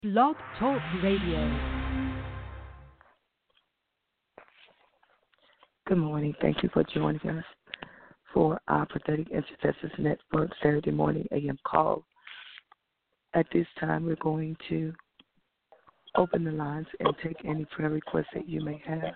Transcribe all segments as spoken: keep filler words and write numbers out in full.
Blog Talk Radio. Good morning. Thank you for joining us for our Prophetic Intercessors Network Saturday morning A M call. At this time, we're going to open the lines and take any prayer requests that you may have.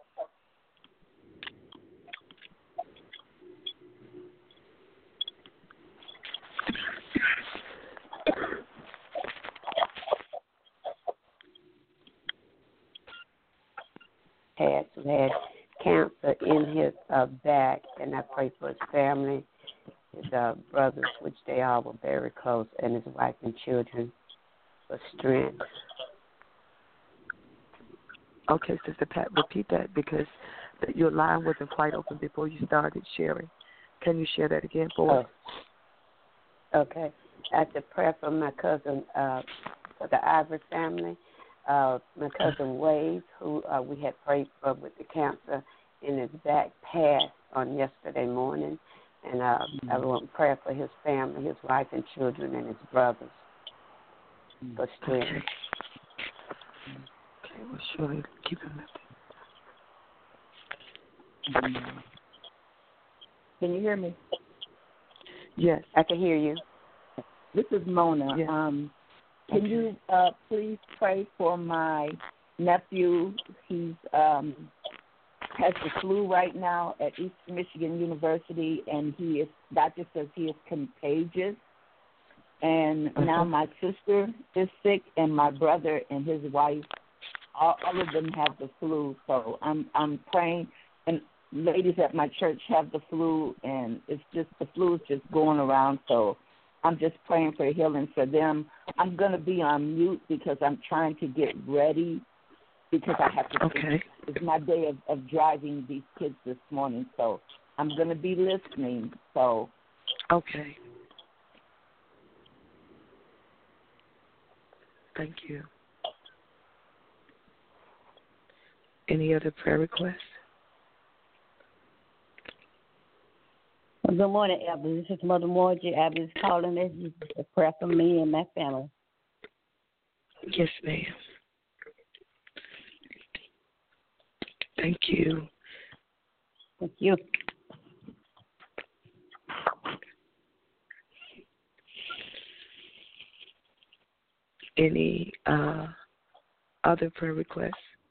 Had had cancer in his uh, back, and I pray for his family, his uh, brothers, which they all were very close, and his wife and children for strength. Okay, Sister Pat, repeat that because your line wasn't quite open before you started sharing. Can you share that again for us? Oh. Okay. After prayer for my cousin, uh, for the Ivory family, uh, my cousin Wade, who uh, we had prayed for with the cancer in his back, passed on yesterday morning. And uh, mm-hmm. I want prayer for his family, his wife and children, and his brothers for strength. Okay. Okay, well, surely keep him lifted. Can you hear me? Yes. I can hear you. This is Mona. Yes. Um, can okay. you uh, please pray for my nephew? He's um, has the flu right now at Eastern Michigan University, and he is. Doctor says he is contagious. And uh-huh. now my sister is sick, and my brother and his wife, all, all of them have the flu. So I'm I'm praying, and ladies at my church have the flu, and it's just the flu is just going around. So I'm just praying for healing for them. I'm going to be on mute because I'm trying to get ready because I have to. Okay. It's my day of, of driving these kids this morning, so I'm going to be listening. So. Okay. Thank you. Any other prayer requests? Well, good morning, Abby. This is Mother Margie. Abby is calling. This is a prayer for me and my family. Yes, ma'am. Thank you. Thank you. Any uh, other prayer requests?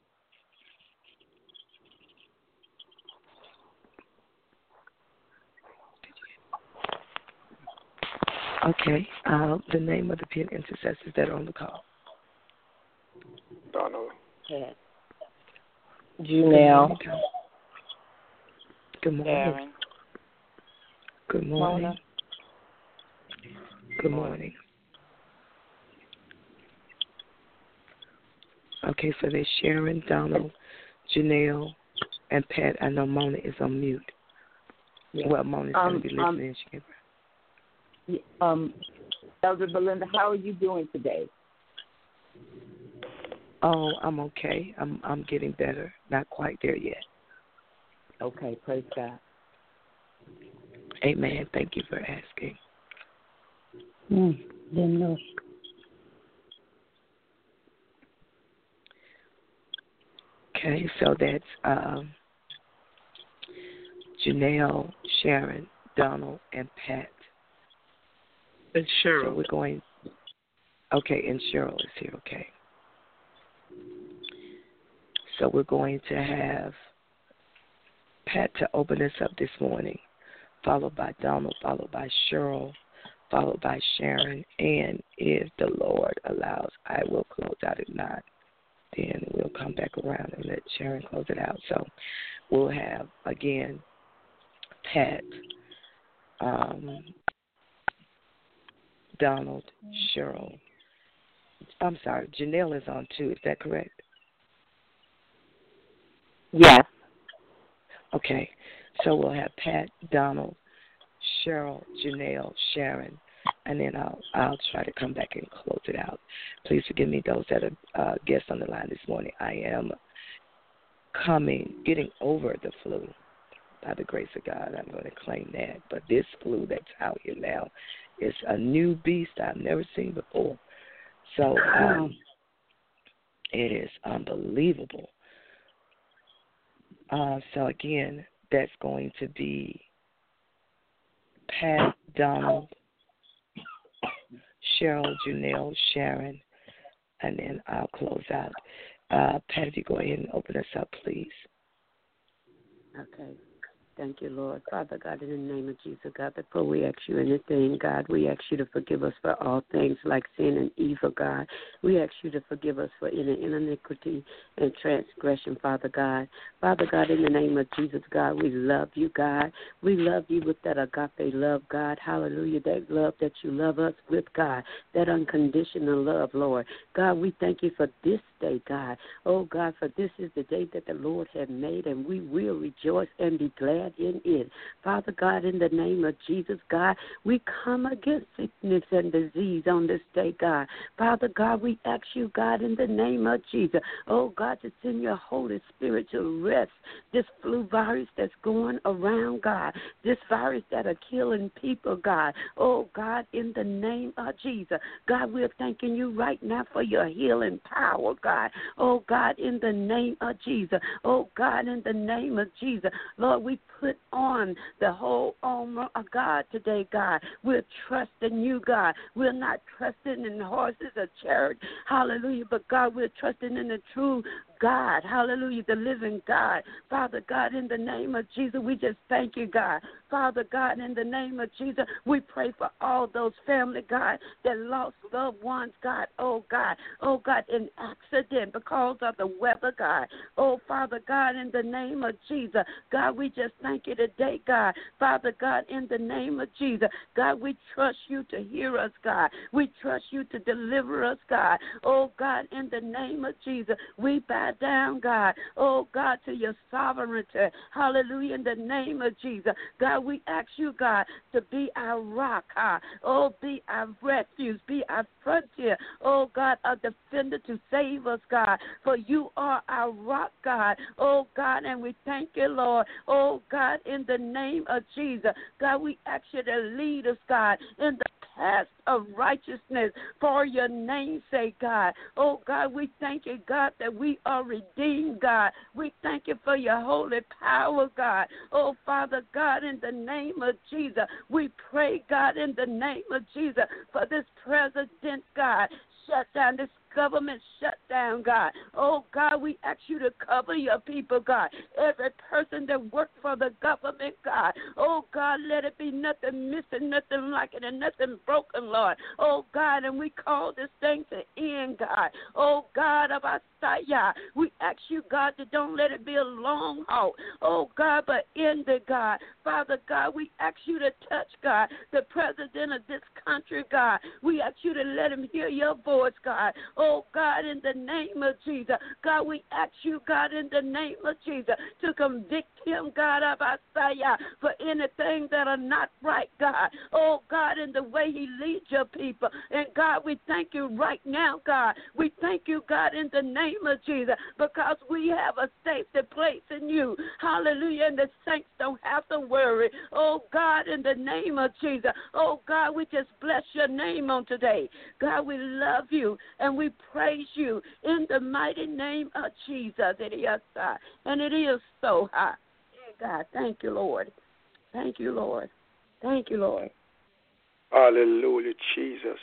Okay. Uh, the name of the peer intercessors that are on the call. Donald. Yeah. Janelle. Good morning. Aaron. Good morning. Mona. Good morning. Okay, so there's Sharon, Donald, Janelle, and Pat. I know Mona is on mute. Yeah. Well, Mona's Um, going to be um, listening. She can... Um, Elder Belinda, how are you doing today? Oh, I'm okay. I'm I'm getting better. Not quite there yet. Okay, praise God. Amen. Thank you for asking. Mm, didn't know. Okay, so that's um, Janelle, Sharon, Donald, and Pat. And Cheryl. So we're going. Okay, and Cheryl is here. Okay. So we're going to have Pat to open us up this morning, followed by Donald, followed by Cheryl, followed by Sharon, and if the Lord allows, I will close out at nine. Then we'll come back around and let Sharon close it out. So we'll have, again, Pat, um, Donald, Cheryl. I'm sorry, Janelle is on too. Is that correct? Yes. Okay. So we'll have Pat, Donald, Cheryl, Janelle, Sharon, and then I'll I'll try to come back and close it out. Please forgive me, those that are uh, guests on the line this morning. I am coming, getting over the flu. By the grace of God, I'm going to claim that. But this flu that's out here now is a new beast I've never seen before. So um, It is unbelievable. Uh, so, again, that's going to be Pat, Donald, Cheryl, Janelle, Sharon, and then I'll close out. Uh, Pat, if you go ahead and open us up, please. Okay. Thank you, Lord. Father God, in the name of Jesus, God, before we ask you anything, God, we ask you to forgive us for all things like sin and evil, God. We ask you to forgive us for any iniquity and transgression, Father God. Father God, in the name of Jesus, God, we love you, God. We love you with that agape love, God. Hallelujah, that love that you love us with, God, that unconditional love, Lord. God, we thank you for this day, God. Oh, God, for this is the day that the Lord has made, and we will rejoice and be glad in it. Father God, in the name of Jesus, God, we come against sickness and disease on this day, God. Father God, we ask you, God, in the name of Jesus, oh God, to send your Holy Spirit to rest this flu virus that's going around, God, this virus that are killing people, God. Oh God, in the name of Jesus, God, we're thanking you right now for your healing power, God. Oh God, in the name of Jesus, oh God, in the name of Jesus, Lord, we put on the whole armor of God today, God. We're trusting you, God. We're not trusting in horses or chariots, hallelujah, but God, we're trusting in the true God, hallelujah, the living God. Father God, in the name of Jesus, we just thank you, God. Father God, in the name of Jesus, we pray for all those family, God, that lost loved ones, God. Oh, God, oh, God, in accident because of the weather, God. Oh, Father God, in the name of Jesus, God, we just thank you today, God. Father God, in the name of Jesus, God, we trust you to hear us, God. We trust you to deliver us, God. Oh, God, in the name of Jesus, we bow down, God. Oh, God, to your sovereignty. Hallelujah, in the name of Jesus. God, we ask you, God, to be our rock, huh? Oh, be our refuge, be our frontier. Oh, God, a defender to save us, God. For you are our rock, God. Oh, God, and we thank you, Lord. Oh, God, in the name of Jesus. God, we ask you to lead us, God, in the path of righteousness for your name's sake, God. Oh, God, we thank you, God, that we are redeemed, God. We thank you for your holy power, God. Oh, Father God, in the name of Jesus, we pray, God, in the name of Jesus, for this president, God. Shut down this government shutdown, God. Oh, God, we ask you to cover your people, God. Every person that works for the government, God. Oh, God, let it be nothing missing, nothing like it, and nothing broken, Lord. Oh, God, and we call this thing to end, God. Oh, God, of our Messiah, we ask you, God, that don't let it be a long haul. Oh, God, but end it, God. Father God, we ask you to touch, God, the president of this country, God. We ask you to let him hear your voice, God. Oh, God, in the name of Jesus. God, we ask you, God, in the name of Jesus, to convict him, God, of Messiah, for anything that are not right, God. Oh, God, in the way he leads your people. And, God, we thank you right now, God. We thank you, God, in the name of Jesus, because we have a safety place in you. Hallelujah. And the saints don't have to worry. Oh, God, in the name of Jesus. Oh, God, we just bless your name on today. God, we love you and we praise you in the mighty name of Jesus. It is, uh, and it is so high. God, thank you, Lord. Thank you, Lord. Thank you, Lord. Hallelujah, Jesus.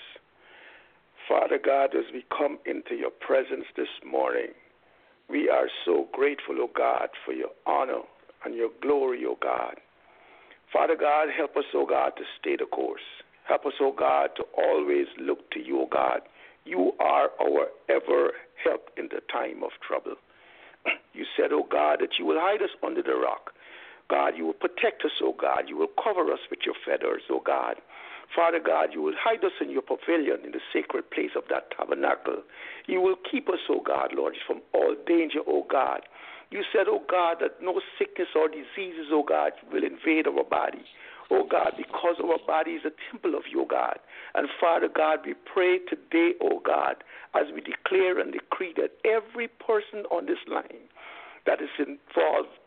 Father God, as we come into your presence this morning, we are so grateful, O God, for your honor and your glory, O God. Father God, help us, O God, to stay the course. Help us, O God, to always look to you, O God. You are our ever help in the time of trouble. You said, O God, that you will hide us under the rock. God, you will protect us, O God. You will cover us with your feathers, O God. Father God, you will hide us in your pavilion in the sacred place of that tabernacle. You will keep us, O God, Lord, from all danger, O God. You said, O God, that no sickness or diseases, O God, will invade our body. O God, because our body is a temple of you, O God. And Father God, we pray today, O God, as we declare and decree that every person on this line that is involved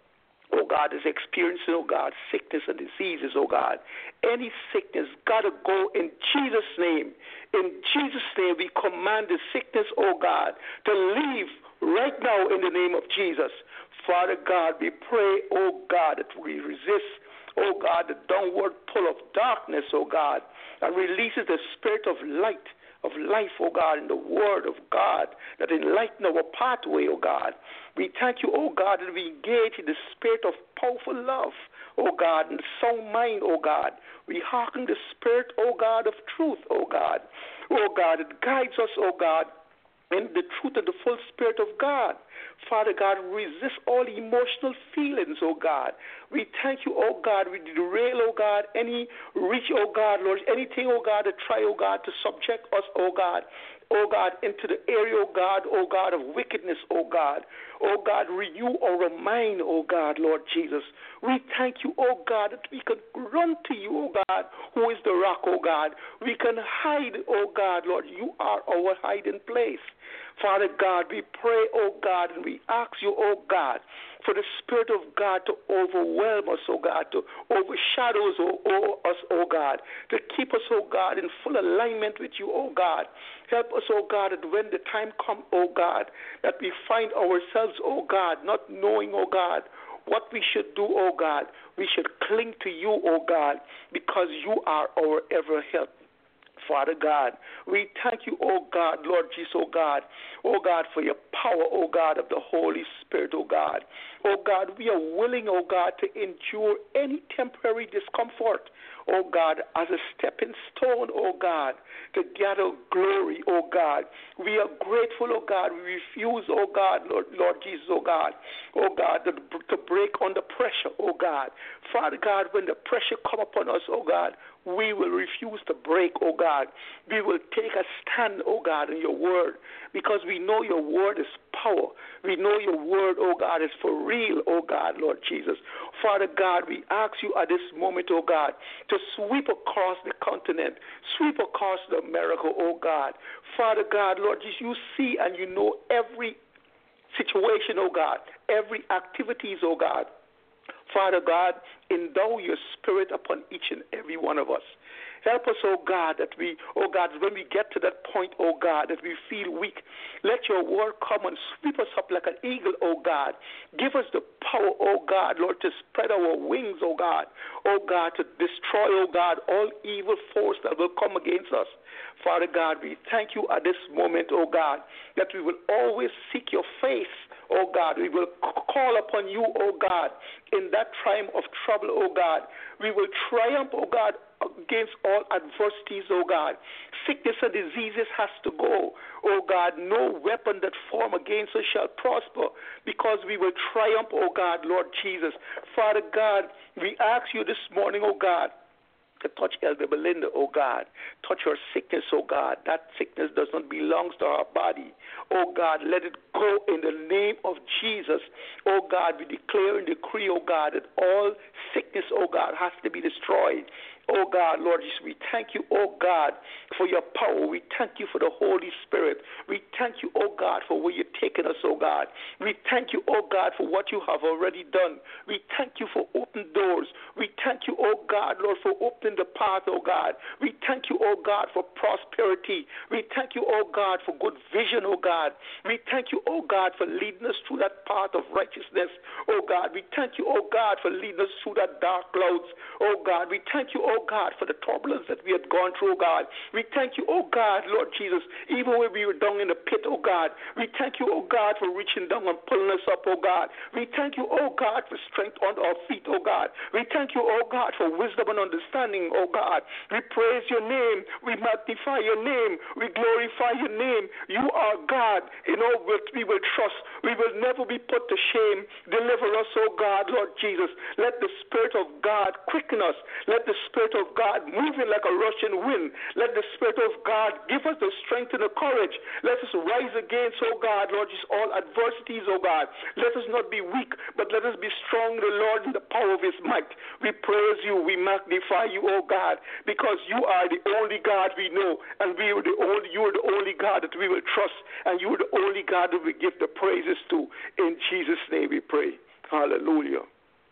oh God, is experiencing, oh God, sickness and diseases, oh God. Any sickness got to go in Jesus' name. In Jesus' name, we command the sickness, oh God, to leave right now in the name of Jesus. Father God, we pray, oh God, that we resist, oh God, the downward pull of darkness, oh God, and releases the spirit of light, of life, oh God, in the word of God, that enlighten our pathway, oh God. We thank you, oh God, that we engage in the spirit of powerful love, oh God, and sound mind, oh God. We hearken the spirit, oh God, of truth, oh God. Oh God, it guides us, oh God, in the truth of the full spirit of God. Father God, resist all emotional feelings, oh God. We thank you, oh God. We derail, oh God, any reach, oh God, Lord, anything, oh God, to try, oh God, to subject us, oh God, oh God, into the area, oh God, oh God, of wickedness, oh God. Oh God, renew our mind, oh God, Lord Jesus. We thank you, oh God, that we can run to you, oh God, who is the rock, oh God. We can hide, oh God, Lord. You are our hiding place. Father God, we pray, oh God, and we ask you, oh God, for the Spirit of God to overwhelm us, oh God, to overshadow us, oh, oh, us, oh God, to keep us, oh God, in full alignment with you, oh God. Help us, oh God, that when the time comes, oh God, that we find ourselves, oh God, not knowing, oh God, what we should do, oh God. We should cling to you, oh God, because you are our ever help. Father God, we thank you, oh God, Lord Jesus, oh God, oh God, for your power, oh God, of the Holy Spirit, oh God. Oh God, we are willing, oh God, to endure any temporary discomfort, oh God, as a stepping stone, oh God, to gather glory, oh God. We are grateful, oh God. We refuse, oh God, Lord, Lord Jesus, oh God, oh God, to, to break under pressure, oh God. Father God, when the pressure come upon us, oh God, we will refuse to break, oh God. We will take a stand, oh God, in your word, because we know your word is power. We know your word, oh God, is for real, oh God, Lord Jesus. Father God, we ask you at this moment, oh God, to sweep across the continent, sweep across the America, oh God. Father God, Lord Jesus, you see and you know every situation, oh God, every activities, oh God. Father God, endow your spirit upon each and every one of us. Help us, oh God, that we, oh God, when we get to that point, oh God, that we feel weak, let your word come and sweep us up like an eagle, oh God. Give us the power, oh God, Lord, to spread our wings, oh God, oh God, to destroy, oh God, all evil force that will come against us. Father God, we thank you at this moment, oh God, that we will always seek your face, oh God. We will call upon you, oh God, in that time of trouble, oh God. We will triumph, oh God, against all adversities, oh God. Sickness and diseases has to go, oh God. No weapon that form against us shall prosper, because we will triumph, oh God, Lord Jesus. Father God, we ask you this morning, oh God, to touch Elder Belinda, oh God. Touch her sickness, oh God. That sickness does not belong to her body. Oh God, let it go in the name of Jesus. Oh God, we declare and decree, oh God, that all sickness, oh God, has to be destroyed. Oh God, Lord Jesus, we thank you, oh God, for your power. We thank you for the Holy Spirit. We thank you, oh God, for where you're taking us, oh God. We thank you, oh God, for what you have already done. We thank you for open doors. We thank you, oh God, Lord, for opening the path, oh God. We thank you, oh God, for prosperity. We thank you, oh God, for good vision, oh God. We thank you, oh God, for leading us through that path of righteousness, oh God. We thank you, oh God, for leading us through that dark clouds, oh God. We thank you, oh God, for the turbulence that we had gone through, oh God. We thank you, oh God, Lord Jesus, even when we were down in the pit, oh God. We thank you, oh God, for reaching down and pulling us up, oh God. We thank you, oh God, for strength on our feet, oh God. We thank you, oh God, for wisdom and understanding, oh God. We praise your name. We magnify your name. We glorify your name. You are God. In all that we will trust. We will never be put to shame. Deliver us, oh God, Lord Jesus. Let the Spirit of God quicken us. Let the Spirit of God move in like a rushing wind. Let the Spirit of God give us the strength and the courage. Let us rise against, oh God, Lord Jesus, all adversities, oh God. Let us not be weak, but let us be strong, the Lord, in the power of his might. We praise you. We magnify you, oh God, because you are the only God we know, and we are the only, you are the only God that we will trust, and you are the only God that we give the praises to. In Jesus' name we pray. Hallelujah.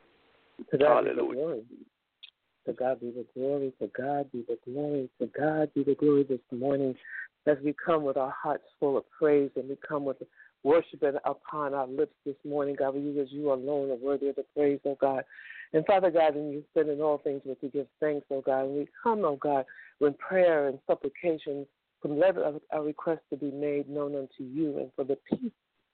To God Hallelujah. be the glory. To God be the glory. To God be the glory. To God be the glory this morning as we come with our hearts full of praise and we come with worship upon our lips this morning, God. We use you alone are worthy of the praise, oh God. And Father God, and you said in all things we to give thanks, oh God. And we come, oh God, with prayer and supplication, from let our request to be made known unto you, and for the peace,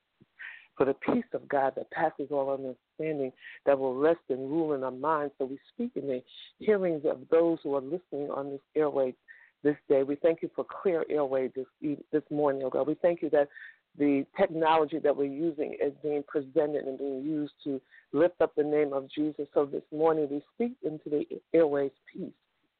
for the peace of God that passes all understanding, that will rest and rule in our minds. So we speak in the hearings of those who are listening on this airway this day. We thank you for clear airway this this morning, oh God. We thank you that the technology that we're using is being presented and being used to lift up the name of Jesus. So this morning we speak into the airways peace,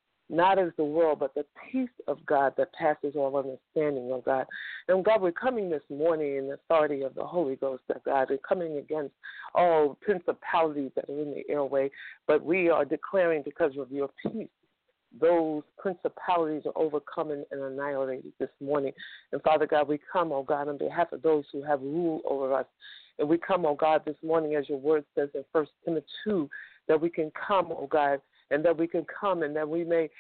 not as the world, but the peace of God that passes all understanding, oh God. And God, we're coming this morning in the authority of the Holy Ghost, oh God. We're coming against all principalities that are in the airway, but we are declaring because of your peace, those principalities are overcome and annihilated this morning. And Father God, we come, oh God, on behalf of those who have rule over us. And we come, oh God, this morning, as your word says in First Timothy two, that we can come, oh God, and that we can come and that we may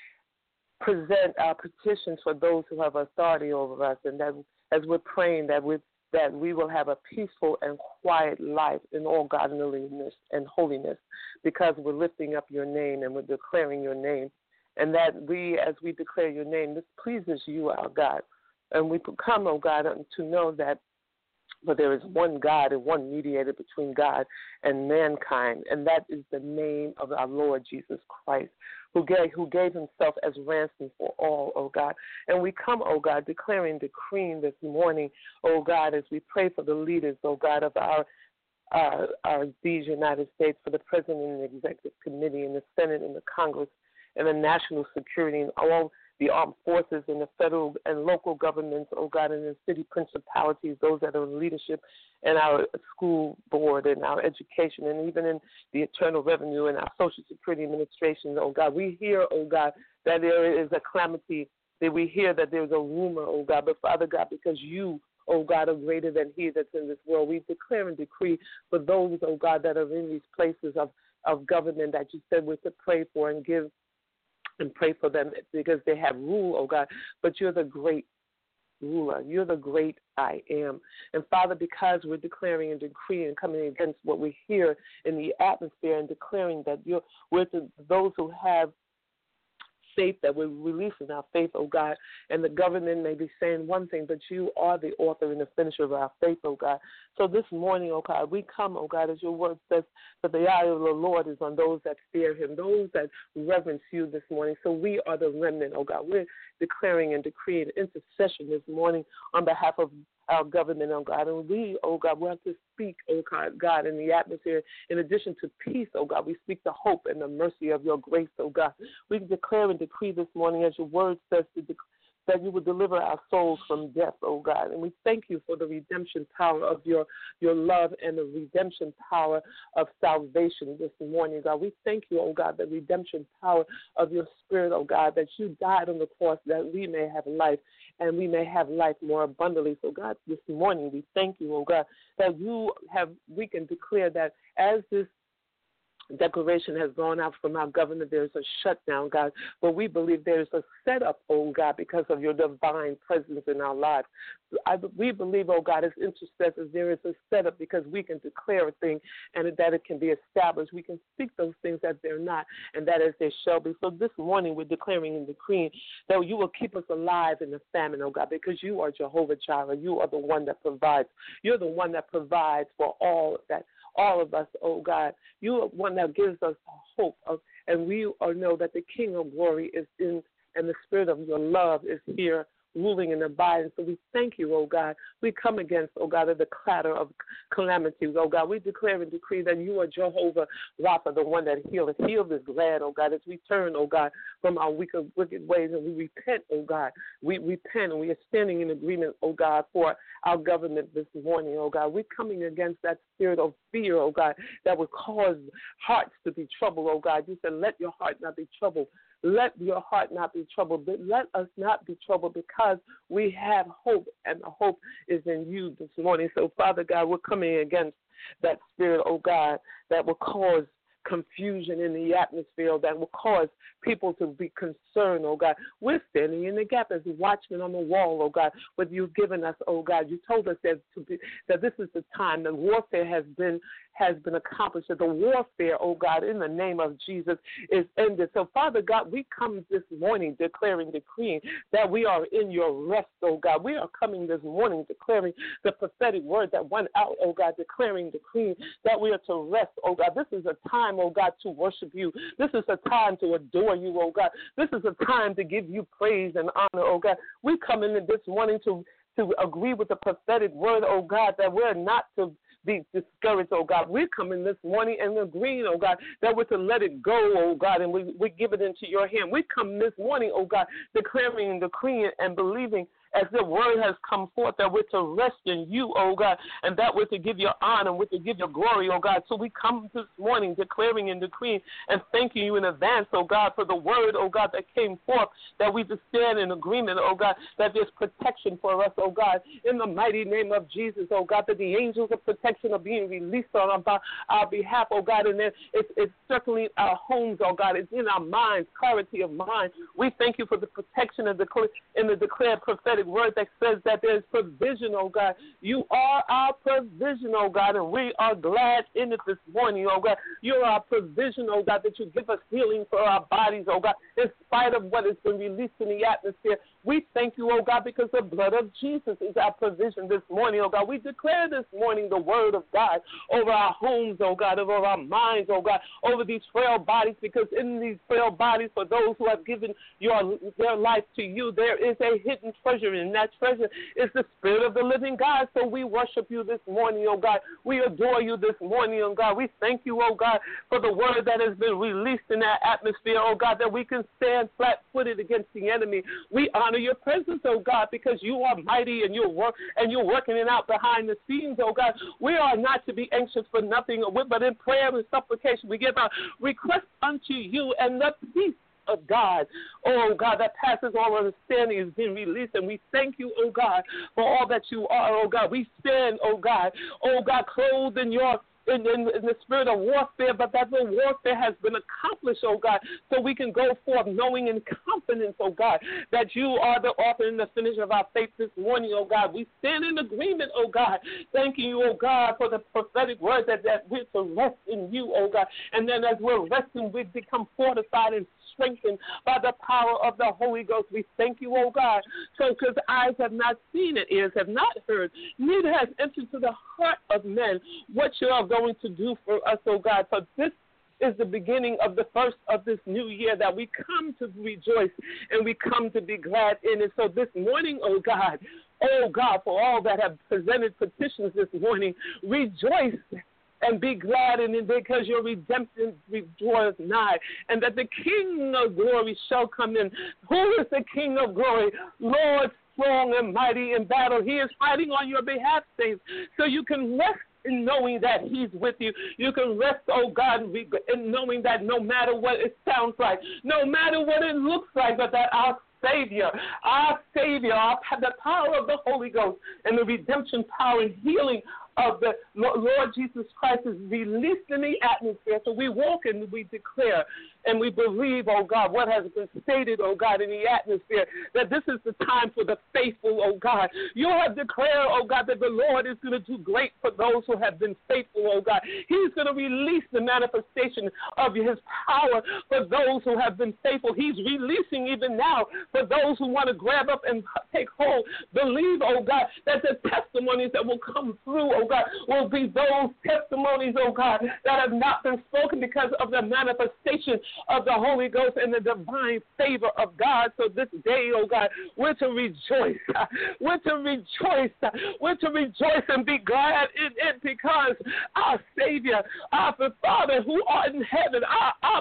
present our petitions for those who have authority over us. And that as we're praying that we that we will have a peaceful and quiet life in all godliness and holiness, because we're lifting up your name and we're declaring your name. And that we, as we declare your name, this pleases you, our God. And we come, oh God, to know that but there is one God and one mediator between God and mankind, and that is the name of our Lord Jesus Christ, who gave, who gave himself as ransom for all, oh God. And we come, oh God, declaring, decreeing this morning, oh God, as we pray for the leaders, oh God, of our uh, our these United States, for the President and the Executive Committee and the Senate and the Congress and the national security and all the armed forces and the federal and local governments, oh God, and the city principalities, those that are in leadership, and our school board and our education, and even in the Internal Revenue and our Social Security Administration, oh God. We hear, oh God, that there is a calamity, that we hear that there's a rumor, oh God, but Father God, because you, oh God, are greater than he that's in this world, we declare and decree for those, oh God, that are in these places of, of government that you said we're to pray for and give and pray for them because they have rule, oh God. But you're the great ruler. You're the great I am. And Father, because we're declaring and decreeing and coming against what we hear in the atmosphere and declaring that you're with those who have faith, that we're releasing our faith, oh God, and the government may be saying one thing, but you are the author and the finisher of our faith, oh God. So this morning, oh God, we come, oh God, as your word says, that the eye of the Lord is on those that fear him, those that reverence you this morning. So we are the remnant, oh God. We're declaring and decreeing intercession this morning on behalf of our government, oh God. And we, oh God, want to speak, oh God, God, in the atmosphere. In addition to peace, oh God, we speak the hope and the mercy of your grace, oh God. We declare and decree this morning, as your word says, to dec- that you will deliver our souls from death, oh God. And we thank you for the redemption power of your, your love and the redemption power of salvation this morning, God. We thank you, oh God, the redemption power of your spirit, oh God, that you died on the cross that we may have life and we may have life more abundantly. So, God, this morning we thank you, oh God, that you have, we can declare that as this declaration has gone out from our government, there's a shutdown, God, but we believe there's a setup, oh God, because of your divine presence in our lives. I, we believe, oh God, as intercessors, there is a setup because we can declare a thing and that it can be established. We can speak those things as they're not and that as they shall be. So this morning we're declaring and decreeing that you will keep us alive in the famine, oh God, because you are Jehovah Jireh. You are the one that provides. You're the one that provides for all that. All of us, oh God, you are one that gives us hope, of, and we know that the King of Glory is in, and the Spirit of your love is here, ruling and abiding. So we thank you, oh God. We come against, oh God, the clatter of calamities, oh God. We declare and decree that you are Jehovah Rapha, the one that healeth. Heal this land, oh God, as we turn, oh God, from our wicked, wicked ways and we repent, oh God. We repent and we are standing in agreement, oh God, for our government this morning, oh God. We're coming against that spirit of fear, oh God, that would cause hearts to be troubled, oh God. You said, let your heart not be troubled. Let your heart not be troubled, but let us not be troubled because we have hope, and the hope is in you this morning. So, Father God, we're coming against that spirit, oh God, that will cause confusion in the atmosphere that will cause people to be concerned, oh God. We're standing in the gap as watchmen on the wall, oh God, what you've given us, oh God. You told us that to be, that this is the time that warfare has been has been accomplished, that the warfare, oh God, in the name of Jesus is ended. So, Father God, we come this morning declaring, decreeing that we are in your rest, oh God. We are coming this morning declaring the prophetic word that went out, oh God, declaring, decreeing that we are to rest, oh God. This is a time, oh God, to worship you. This is a time to adore you, oh God. This is a time to give you praise and honor, oh God. We come in this morning to, to agree with the prophetic word, oh God, that we're not to be discouraged, oh God. We're coming this morning and agreeing, oh God, that we're to let it go, oh God, and we, we give it into your hand. We come this morning, oh God, declaring and decreeing and believing as the word has come forth that we're to rest in you, oh God, and that we're to give your honor, we're to give your glory, oh God. So we come this morning declaring and decreeing and thanking you in advance, oh God, for the word, oh God, that came forth, that we just stand in agreement, oh God, that there's protection for us, oh God, in the mighty name of Jesus, oh God, that the angels of protection are being released on our, our behalf, oh God, and then it's, it's circling our homes, oh God, it's in our minds, clarity of mind. We thank you for the protection and the, in the declared prophetic word that says that there's provision, oh God. You are our provision, oh God, and we are glad in it this morning, oh God. You're our provision, oh God, that you give us healing for our bodies, oh God, in spite of what has been released in the atmosphere. We thank you, oh God, because the blood of Jesus is our provision this morning, oh God. We declare this morning the word of God over our homes, oh God, over our minds, oh God, over these frail bodies, because in these frail bodies, for those who have given your their life to you, there is a hidden treasure, and that treasure is the Spirit of the living God. So we worship you this morning, oh God. We adore you this morning, oh God. We thank you, oh God, for the word that has been released in that atmosphere, oh God, that we can stand flat-footed against the enemy. We honor your presence, oh God, because you are mighty and you're work and you're working it out behind the scenes, oh God. We are not to be anxious for nothing, but in prayer and supplication we give our request unto you, and the peace of God, oh God, that passes all understanding is being released, and we thank you, oh God, for all that you are, oh God. We stand, oh God, oh God, clothed in your In, in, in the spirit of warfare, but that the warfare has been accomplished, oh God, so we can go forth knowing in confidence, oh God, that you are the author and the finisher of our faith this morning, oh God. We stand in agreement, oh God, thanking you, oh God, for the prophetic word that, that we're to rest in you, oh God, and then as we're resting, we become fortified and strengthened by the power of the Holy Ghost. We thank you, oh God, so because eyes have not seen it, ears have not heard, neither has entered to the heart of men what you are going to do for us, oh God. For this is the beginning of the first of this new year that we come to rejoice and we come to be glad in it. So this morning, oh God, oh God, for all that have presented petitions this morning, rejoice and be glad in it, because your redemption draws nigh, and that the King of glory shall come in. Who is the King of glory? Lord, strong and mighty in battle. He is fighting on your behalf, saints, so you can rest in knowing that he's with you. You can rest, oh God, in knowing that no matter what it sounds like, no matter what it looks like, but that our Savior, our Savior, our, the power of the Holy Ghost and the redemption power and healing of the Lord Jesus Christ is released in the atmosphere. So we walk and we declare and we believe, oh God, what has been stated, oh God, in the atmosphere, that this is the time for the faithful, oh God. You have declared, oh God, that the Lord is going to do great for those who have been faithful, oh God. He's going to release the manifestation of his power for those who have been faithful. He's releasing even now for those who want to grab up and take hold. Believe, oh God, that the testimonies that will come through, oh God, will be those testimonies, oh God, that have not been spoken because of the manifestation of the Holy Ghost and the divine favor of God. So this day, oh God, we're to rejoice. We're to rejoice. We're to rejoice and be glad in it, because our Savior, our Father who art in heaven, our Abba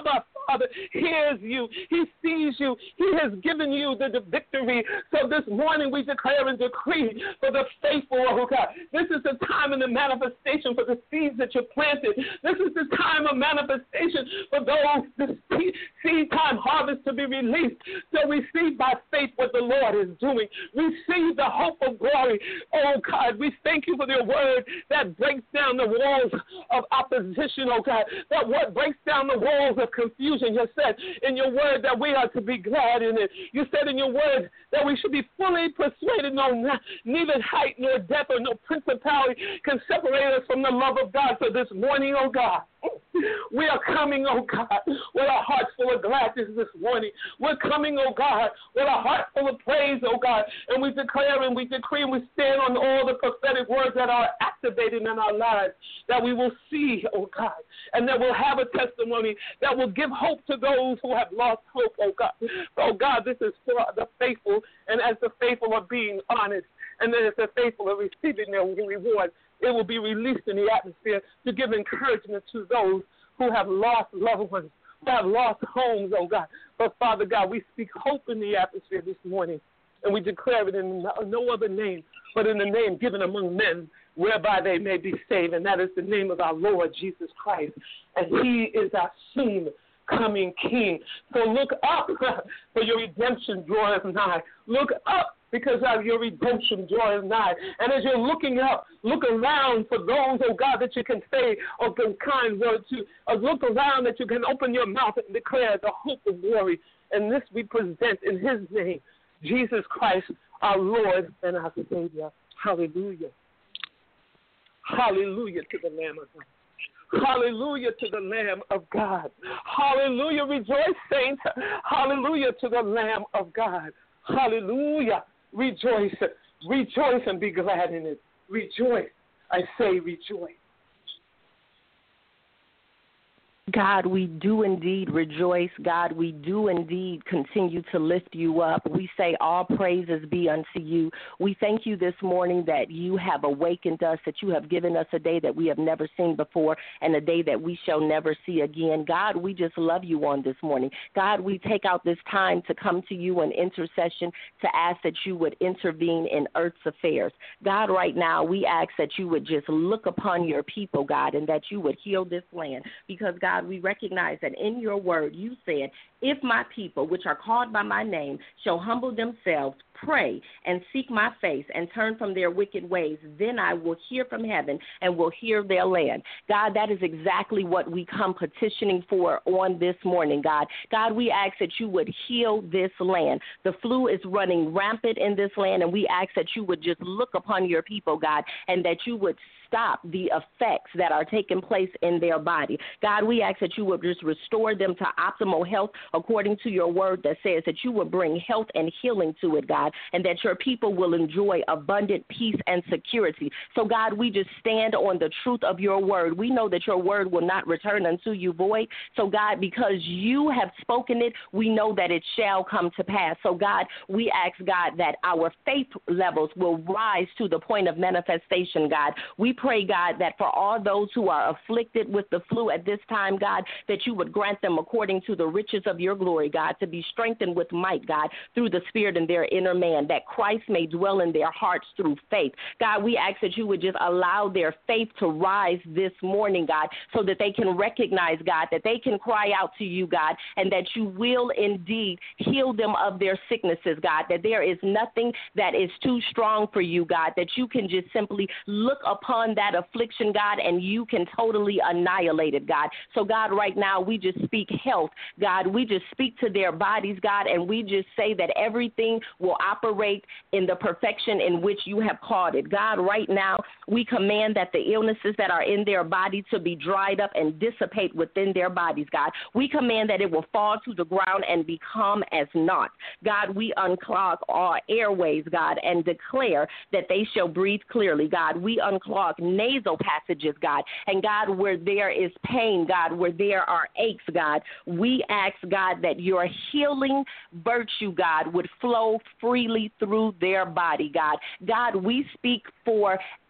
Father hears you. He sees you. He has given you the, the victory. So this morning we declare and decree for the faithful, oh God. This is the time and the manifestation for the seeds that you planted. This is the time of manifestation for those, the seed time harvest to be released. So receive by faith what the Lord is doing. Receive the hope of glory. Oh God, we thank you for your word that breaks down the walls of opposition, oh God. That what breaks down the walls of confusion. You said in your word that we are to be glad in it. You said in your word that we should be fully persuaded, no, neither height nor depth or no principality can separate us from the love of God. So this morning, oh God, we are coming, oh God, with a heart full of gladness this morning. We're coming, oh God, with a heart full of praise, oh God, and we declare and we decree and we stand on all the prophetic words that are activated in our lives, that we will see, oh God, and that we'll have a testimony that will give hope to those who have lost hope, oh God. Oh God, this is for the faithful, and as the faithful are being honest, and then as the faithful are receiving their reward, it will be released in the atmosphere to give encouragement to those who have lost loved ones, who have lost homes, oh God. But, Father God, we speak hope in the atmosphere this morning, and we declare it in no other name but in the name given among men whereby they may be saved, and that is the name of our Lord Jesus Christ. And he is our soon coming King. So look up, for your redemption draweth nigh. Look up, because of your redemption draweth nigh. And as you're looking up, look around for those, oh God, that you can say a kind word to. Uh, look around that you can open your mouth and declare the hope of glory. And this we present in his name, Jesus Christ, our Lord and our Savior. Hallelujah. Hallelujah to the Lamb of God. Hallelujah to the Lamb of God. Hallelujah. Rejoice, saints. Hallelujah to the Lamb of God. Hallelujah. Rejoice. Rejoice and be glad in it. Rejoice. I say rejoice. God, we do indeed rejoice. God, we do indeed continue to lift you up. We say all praises be unto you. We thank you this morning that you have awakened us, that you have given us a day that we have never seen before and a day that we shall never see again. God, we just love you on this morning. God, we take out this time to come to you in intercession to ask that you would intervene in earth's affairs. God, right now, we ask that you would just look upon your people, God, and that you would heal this land because, God, we recognize that in your word you said, if my people, which are called by my name, shall humble themselves, pray, and seek my face, and turn from their wicked ways, then I will hear from heaven and will hear their land. God, that is exactly what we come petitioning for on this morning, God. God, we ask that you would heal this land. The flu is running rampant in this land, and we ask that you would just look upon your people, God, and that you would stop the effects that are taking place in their body. God, we ask that you would just restore them to optimal health according to your word that says that you would bring health and healing to it, God, and that your people will enjoy abundant peace and security. So, God, we just stand on the truth of your word. We know that your word will not return unto you void. So, God, because you have spoken it, we know that it shall come to pass. So, God, we ask, God, that our faith levels will rise to the point of manifestation, God. We pray, God, that for all those who are afflicted with the flu at this time, God, that you would grant them according to the riches of your glory, God, to be strengthened with might, God, through the Spirit in their inner man, that Christ may dwell in their hearts through faith. God, we ask that you would just allow their faith to rise this morning, God, so that they can recognize, God, that they can cry out to you, God, and that you will indeed heal them of their sicknesses, God, that there is nothing that is too strong for you, God, that you can just simply look upon that affliction, God, and you can totally annihilate it, God. So, God, right now, we just speak health, God. We just speak to their bodies, God, and we just say that everything will operate in the perfection in which you have called it. God, right now, we command that the illnesses that are in their body to be dried up and dissipate within their bodies, God. We command that it will fall to the ground and become as naught. God, we unclog our airways, God, and declare that they shall breathe clearly, God. We unclog nasal passages, God. And God, where there is pain, God, where there are aches, God, we ask, God, that your healing virtue, God, would flow freely through their body, God. God, we speak for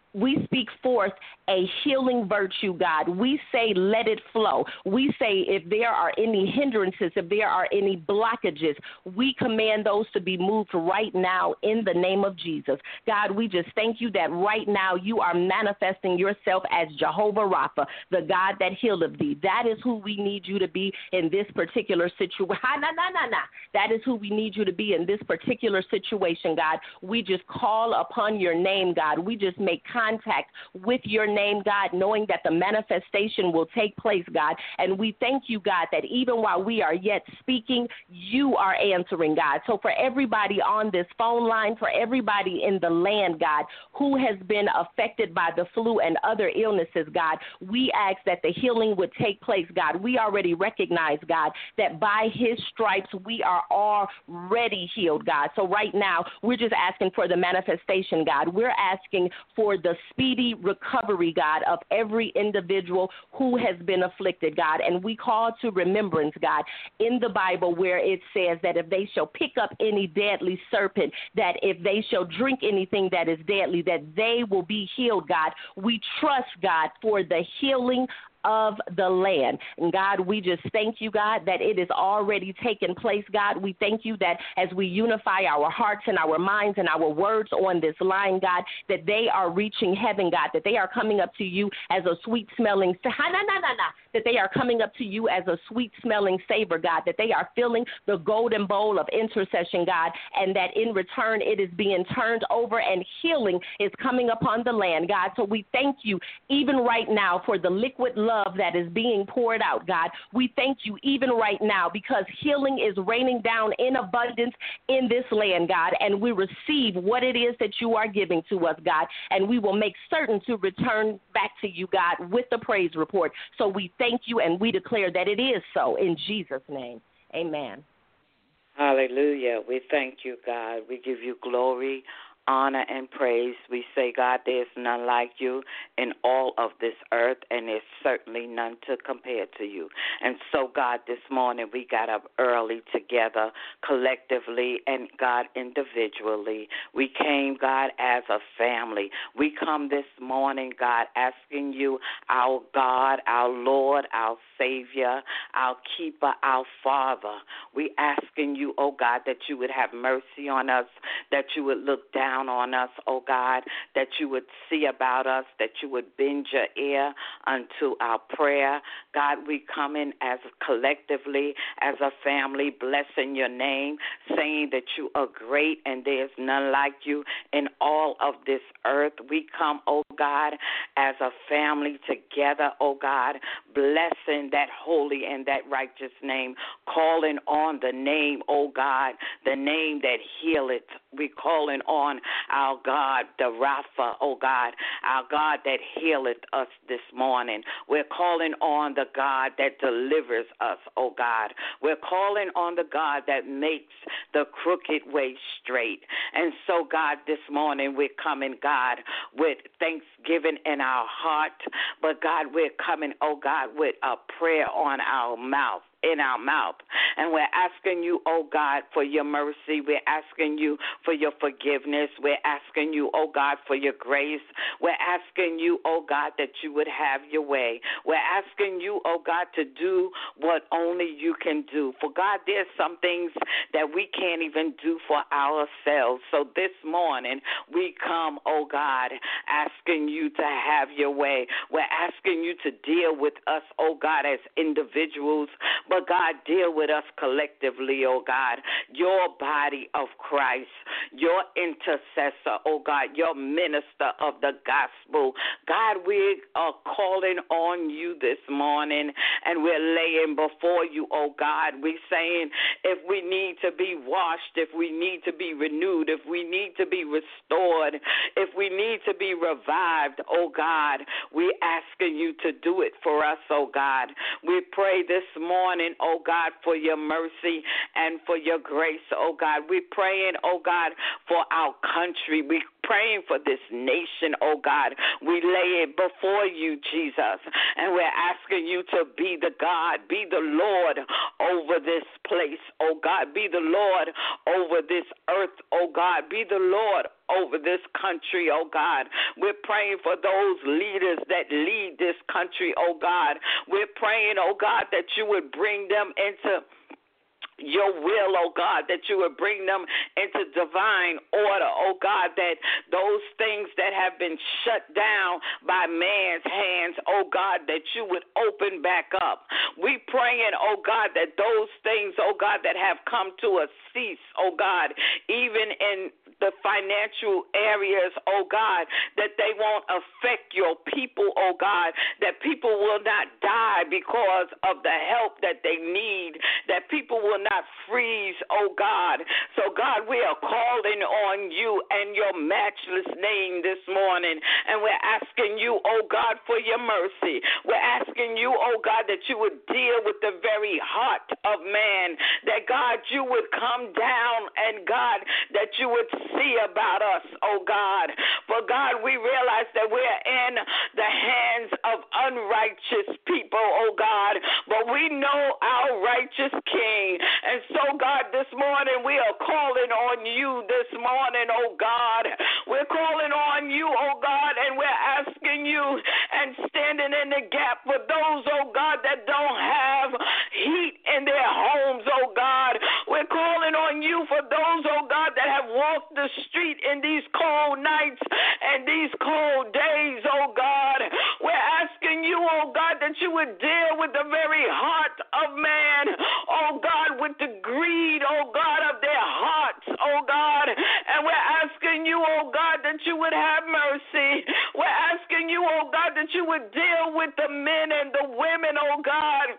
we speak forth a healing virtue, God. We say, let it flow. We say, if there are any hindrances, if there are any blockages, we command those to be moved right now in the name of Jesus. God, we just thank you that right now you are manifesting yourself as Jehovah Rapha, the God that healeth thee. That is who we need you to be in this particular situation. Nah, nah, nah, nah. That is who we need you to be in this particular situation, God. We just call upon your name, God. We just make contact with your name, God, knowing that the manifestation will take place, God. And we thank you, God, that even while we are yet speaking, you are answering, God. So for everybody on this phone line, for everybody in the land, God, who has been affected by the flu and other illnesses, God, we ask that the healing would take place, God. We already recognize, God, that by his stripes we are already healed, God. So right now, we're just asking for the manifestation, God. We're asking for the speedy recovery, God, of every individual who has been afflicted, God. And we call to remembrance, God, in the Bible where it says that if they shall pick up any deadly serpent, that if they shall drink anything that is deadly, that they will be healed, God. We trust, God, for the healing of the land. And God, we just thank you, God, that it is already taken place, God. We thank you that as we unify our hearts and our minds and our words on this line, God, that they are reaching heaven, God, that they are coming up to you as a sweet smelling, that they are coming up to you as a sweet smelling savor, God, that they are filling the golden bowl of intercession, God, and that in return it is being turned over and healing is coming upon the land, God. So we thank you even right now for the liquid love that is being poured out, God. We thank you even right now because healing is raining down in abundance in this land, God, and we receive what it is that you are giving to us, God, and we will make certain to return back to you, God, with the praise report. So we thank you and we declare that it is so in Jesus' name. Amen. Hallelujah. We thank you, God. We give you glory, honor, and praise. We say, God, there's none like you in all of this earth, and there's certainly none to compare to you. And so, God, this morning we got up early together, collectively, and, God, individually. We came, God, as a family. We come this morning, God, asking you, our God, our Lord, our Savior, our Keeper, our Father. We asking you, oh, God, that you would have mercy on us, that you would look down on us, oh God, that you would see about us, that you would bend your ear unto our prayer. God, we come in as collectively, as a family, blessing your name, saying that you are great and there's none like you in all of this earth. We come, oh God, as a family together, oh God, blessing that holy and that righteous name, calling on the name, oh God, the name that healeth. We're calling on our God, the Rapha, oh God, our God that healeth us this morning. We're calling on the God that delivers us, oh God. We're calling on the God that makes the crooked way straight. And so, God, this morning we're coming, God, with thanksgiving in our heart. But, God, we're coming, oh God, with a prayer on our mouth. in our mouth. And we're asking you, oh God, for your mercy. We're asking you for your forgiveness. We're asking you, oh God, for your grace. We're asking you, oh God, that you would have your way. We're asking you, oh God, to do what only you can do. For God, there's some things that we can't even do for ourselves. So this morning, we come, oh God, asking you to have your way. We're asking you to deal with us, oh God, as individuals. But God, deal with us collectively, oh God, your body of Christ, your intercessor, oh God, your minister of the gospel. God, we are calling on you this morning, and we're laying before you, oh God. We're saying if we need to be washed, if we need to be renewed, if we need to be restored, if we need to be revived, oh God, we're asking you to do it for us, oh God. We pray this morning, oh God, for your mercy and for your grace, oh God. We're praying, oh God, for our country. We're praying for this nation, oh God. We lay it before you, Jesus, and we're asking you to be the God, be the Lord over this place, oh God. Be the Lord over this earth, oh God. Be the Lord over this country, oh God. We're praying for those leaders that lead this country, oh God. We're praying, oh God, that you would bring them into your will, oh God, that you would bring them into divine order, oh God, that those things that have been shut down by man's hands, oh God, that you would open back up. We praying, oh God, that those things, oh God, that have come to a cease, oh God, even in the financial areas, oh God, that they won't affect your people, oh God, that people will not die because of the help that they need, that people will not freeze, oh God. So, God, we are calling on you and your matchless name this morning, and we're asking you, oh God, for your mercy. We're asking you, oh God, that you would deal with the very heart of man, that, God, you would come down and, God, that you would see about us, oh God. For, God, we realize that we're in the hands of unrighteous people, oh God, but we know our righteous King. And so, God, this morning we are calling on you this morning, oh God. We're calling on you, oh God, and we're asking you and standing in the gap for those, oh God, that don't have heat in their homes, oh God. We're calling on you for those, oh God, that have walked the street in these cold nights and these cold days, oh God. We're asking you, oh God, that you would deal with the very heart of man, oh God, with the greed, oh God, of their hearts, oh God. And we're asking you, oh God, that you would have mercy. We're asking you, oh God, that you would deal with the men and the women, oh God,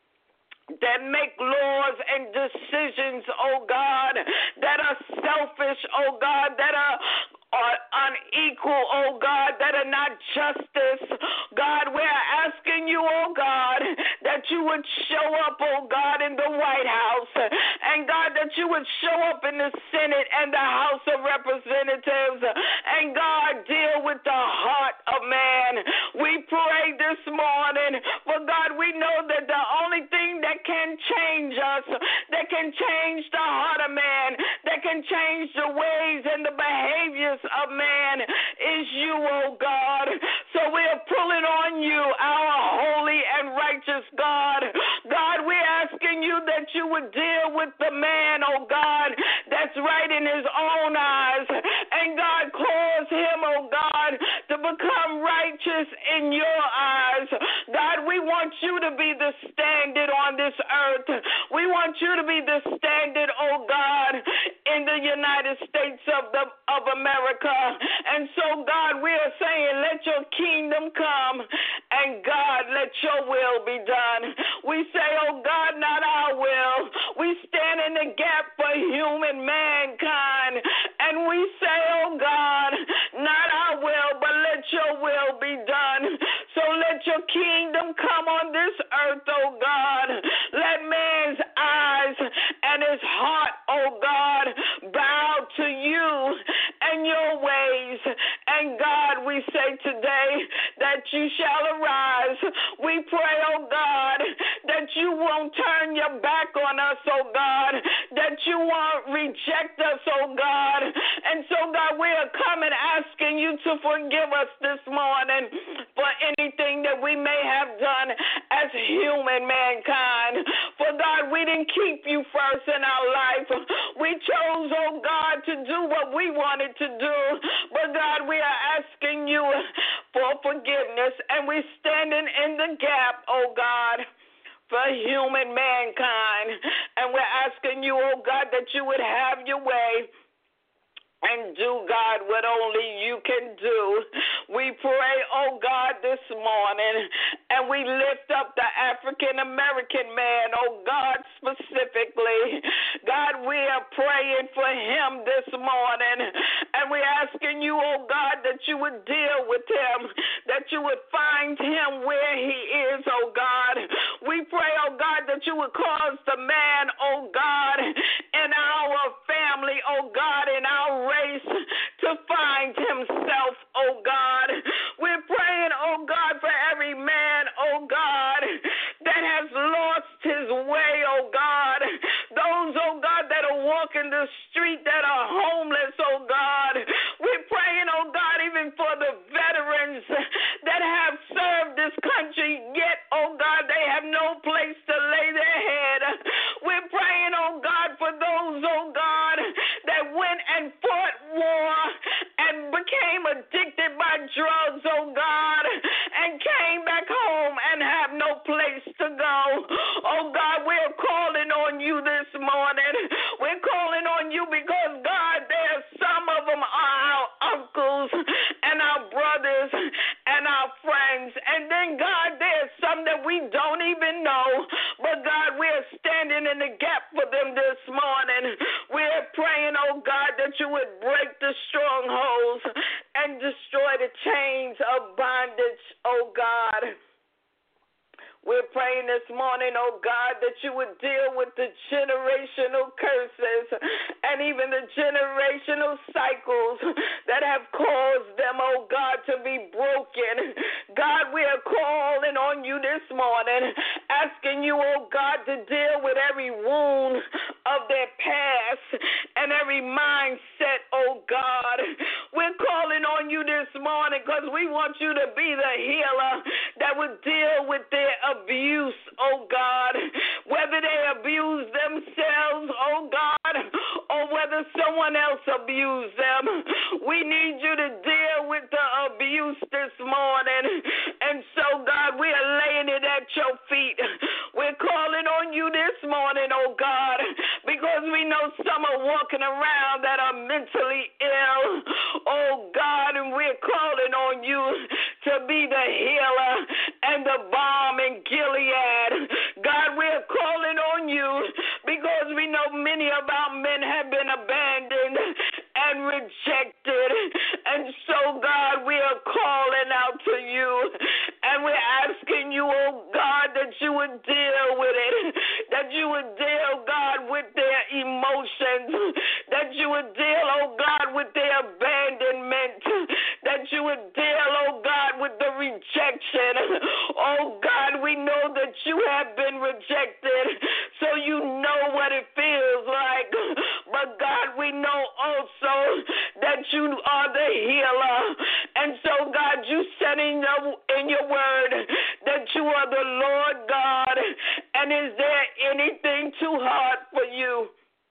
that make laws and decisions, oh God, that are selfish, oh God, that are are unequal, oh God, that are not justice. God, we're asking you, oh God, that you would show up, oh God, in the White House, and God, that you would show up in the Senate and the House of Representatives, and God, deal with the heart of man. We pray this morning, for God, we know that the only thing that can change us, that can change the heart of man, that can change the ways and the behaviors of man is you, oh God. So we're pulling on you, our holy and righteous God. God, we're asking you that you would deal with the man, oh God, that's right in his own eyes. And God, cause him, oh God, to become righteous in your eyes. God, we want you to be the standard on this earth. We want you to be the standard, oh God, in the United States of the of America. And so, God, we are saying, let your kingdom come, and God, let your will be done. We say, oh God, not our will. We stand in the gap for human mankind, and we say, oh God, not our will, but let your will be done. So let your kingdom come on this earth, oh God. Let man's eyes and his heart, oh God, bow to you and your ways. And God, we say today that you shall arise. We pray, oh God, that you won't turn your back on us, oh God, that you won't reject us, oh God. And so, God, we are coming asking you to forgive us this morning for anything that we may have done as human mankind. For, God, we didn't keep you first in our life. We chose, oh God, to do what we wanted to do. But, God, we are asking you for forgiveness, and we're standing in the gap, oh God, for human mankind. And we're asking you, oh God, that you would have your way and do, God, what only you can do. We pray, oh God, this morning, and we lift up the African-American man, oh God, specifically. God, we are praying for him this morning, and we're asking you, oh God, that you would deal with him, that you would find him where he is, oh God. We pray, oh God, that you would cause the man, oh God, in our family, oh God, in our race to find himself, oh God. We're praying, oh God, for every man, oh God, that has lost his way, oh God. Those, oh God, that are walking the street that are homeless, oh God. We God, and came back home and have no place to go. Oh, God, we're calling on you this morning. We're calling on you because, God, there's some of them are our uncles and our brothers and our friends. And then, God, there's some that we don't even know. But, God, we're standing in the gap for them this morning. We're praying, oh, God, that you would break the strongholds and destroy the chains of bondage, oh, God. We're praying this morning, oh God, that you would deal with the generational curses and even the generational cycles that have caused them, oh God, to be broken. God, we are calling on you this morning, asking you, oh God, to deal with every wound of their past and every mindset, oh God. We're calling on you this morning because we want you to be the healer that would deal with their abuse, oh God, whether they abuse themselves, oh God, or whether someone else abused them. We need you to deal with the abuse this morning. And so, God, we are laying it at your feet. We're calling on you this morning, oh God, because we know some are walking around that are mentally ill, oh God, and we're calling on you to be the healer and the balm in Gilead. God, we're calling on you because we know many of our men have been abandoned and rejected. And so, God, we are calling out to you, and we're asking you, oh God, that you would deal with it, that you would deal, God, with their emotions, that you would deal, oh God, with their abandonment, that you would deal, oh God, with the rejection. Oh God, we know that you have been rejected, so you know what it feels like. But God, we know also that you are the healer. And so, God, you said in your, in your word that you are the Lord God. And is there anything too hard for you?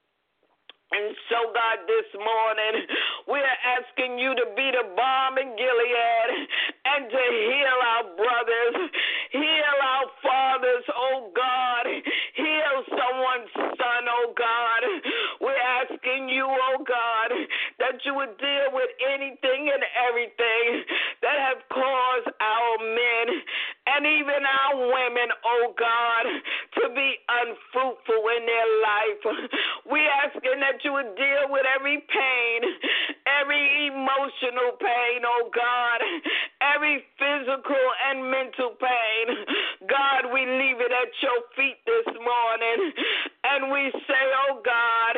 And so, God, this morning, we're asking you to be the balm in Gilead and to heal our brothers, heal our fathers, oh God, heal someone's son, oh God. We're asking you, oh God, that you would deal with anything and everything that have caused our men and even our women, oh God, to be unfruitful in their life. We're asking that you would deal with every pain, every emotional pain, oh God, every physical and mental pain. God, we leave it at your feet this morning, and we say, oh God,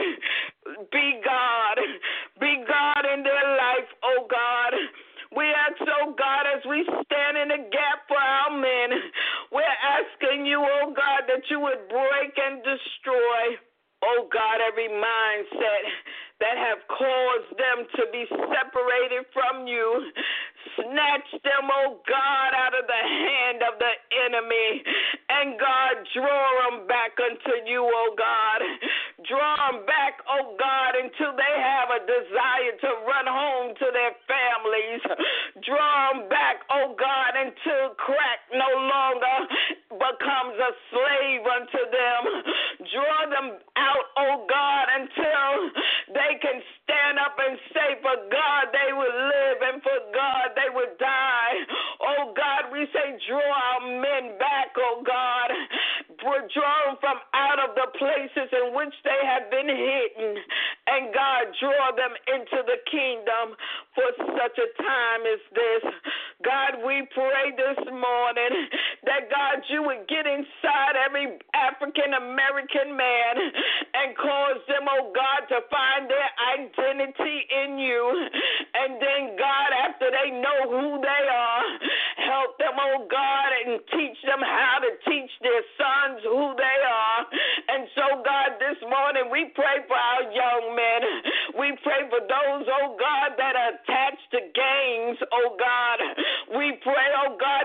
be God, be God in their life, oh God. We ask, oh God, as we stand in the gap for our men, we're asking you, oh God, that you would break and destroy, oh God, every mindset that have caused them to be separated from you. Snatch them, oh God, out of the hand of the enemy. And God, draw them back unto you, oh God. Draw them back, oh God, until they have a desire to run home to their families. Draw them back, oh God, until crack no longer becomes a slave unto them. Draw them out, oh God, until they can stand up and say, for God they will live and for God they will die. Oh God, we say draw our men back, oh God. Draw them from out of the places in which they have been hidden. And God, draw them into the kingdom for such a time as this. God, we pray this morning that, God, you would get inside every African American man and cause them, oh God, to find their identity in you. And then, God, after they know who they are, help them, oh God, and teach them how to teach their sons who they are. And so, God, this morning we pray for our young men. We pray for those, oh God, that are attached to gangs, oh God. We pray, oh God,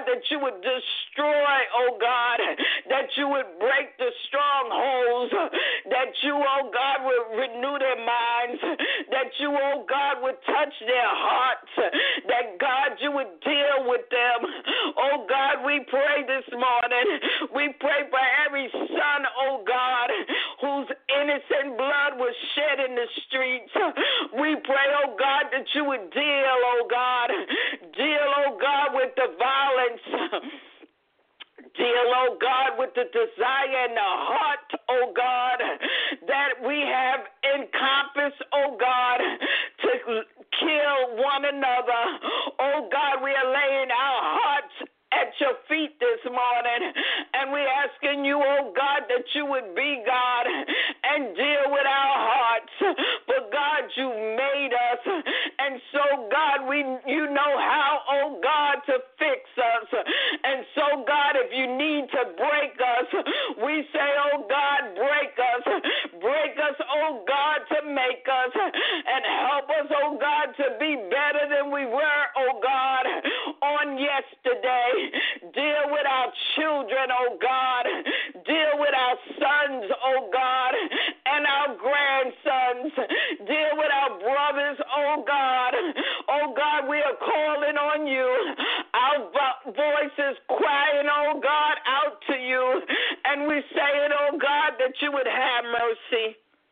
that you would destroy, oh God, that you would break the strongholds, that you, oh God, would renew their minds, that you, oh God, would touch their hearts, that God, you would deal with them. Oh God, we pray this morning. We pray for every son, oh God, whose innocent blood was shed in the streets. We pray, oh God, that you would deal, oh God, deal, oh God, with the violence. Deal, oh God, with the desire in the heart, oh God, that we have encompassed, oh God, to kill one another. Oh God, we are laying our hearts at your feet this morning, and we're asking you, oh God, that you would be God and deal with our hearts. But God, you made us, and so God, we you know how, oh God, to fix us. And so God, if you need to break us, we say, oh God, break us, break us, oh God, to make us, and help us, oh God, to be better than we were, oh God, on yesterday. Deal with our children, oh God. Deal with our sons, oh God, and our grandsons. Deal with our brothers, oh God. Oh God, we are calling on you. Our vo- voices crying, oh God, out to you. And we saying, oh God, that you would have mercy.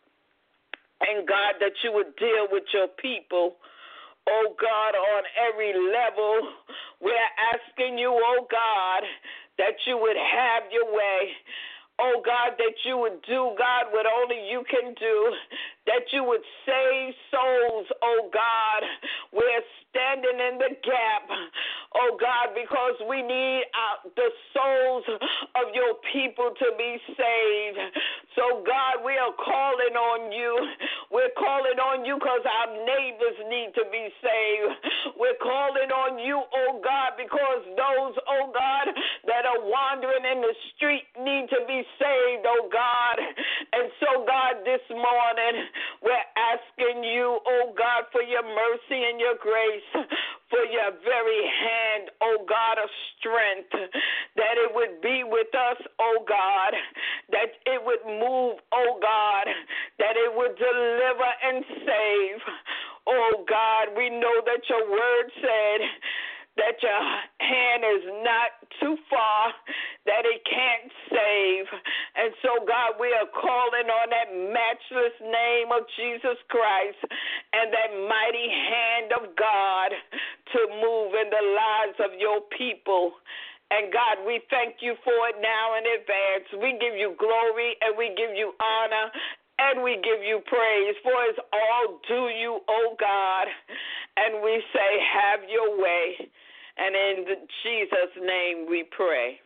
And God, that you would deal with your people. Oh God, on every level, we're asking you, oh God, that you would have your way. Oh God, that you would do, God, what only you can do, that you would save souls, oh God. We're standing in the gap, oh God, because we need uh, the souls of your people to be saved. So God, we are calling on you. We're calling on you because our neighbors need to be saved. We're calling on you, oh God, because those, oh God, that are wandering in the street need to be saved, oh God. And so, God, this morning, we're asking you, oh God, for your mercy and your grace, for your very hand, oh God, of strength, that it would be with us, oh God, that it would move, oh God, that it would deliver and save. Oh God, we know that your word said that your hand is not too far, that it can't save. And so, God, we are calling on that matchless name of Jesus Christ and that mighty hand of God to move in the lives of your people. And, God, we thank you for it now in advance. We give you glory and we give you honor and we give you praise, for it's all due you, oh God. And we say, have your way. And in Jesus' name we pray.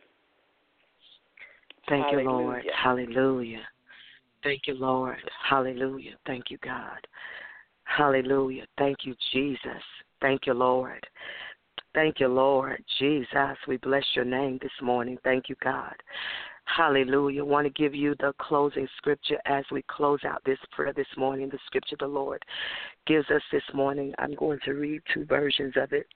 Thank Hallelujah. you, Lord. Hallelujah. Thank you, Lord. Hallelujah. Thank you, God. Hallelujah. Thank you, Jesus. Thank you, Lord. Thank you, Lord. Jesus, we bless your name this morning. Thank you, God. Hallelujah. I want to give you the closing scripture as we close out this prayer this morning, the scripture the Lord gives us this morning. I'm going to read two versions of it.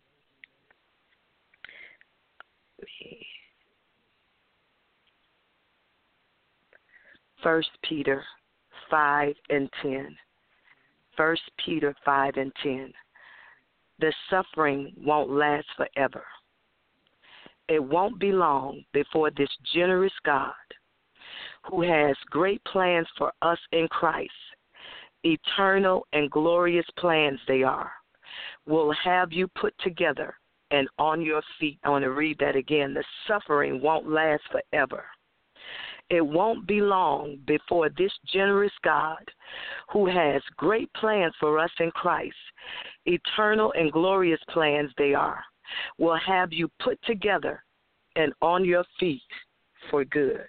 First Peter five and ten. First Peter five and ten. The suffering won't last forever. It won't be long before this generous God, who has great plans for us in Christ, eternal and glorious plans they are, will have you put together and on your feet. I want to read that again. The suffering won't last forever. It won't be long before this generous God, who has great plans for us in Christ, eternal and glorious plans they are, will have you put together and on your feet for good.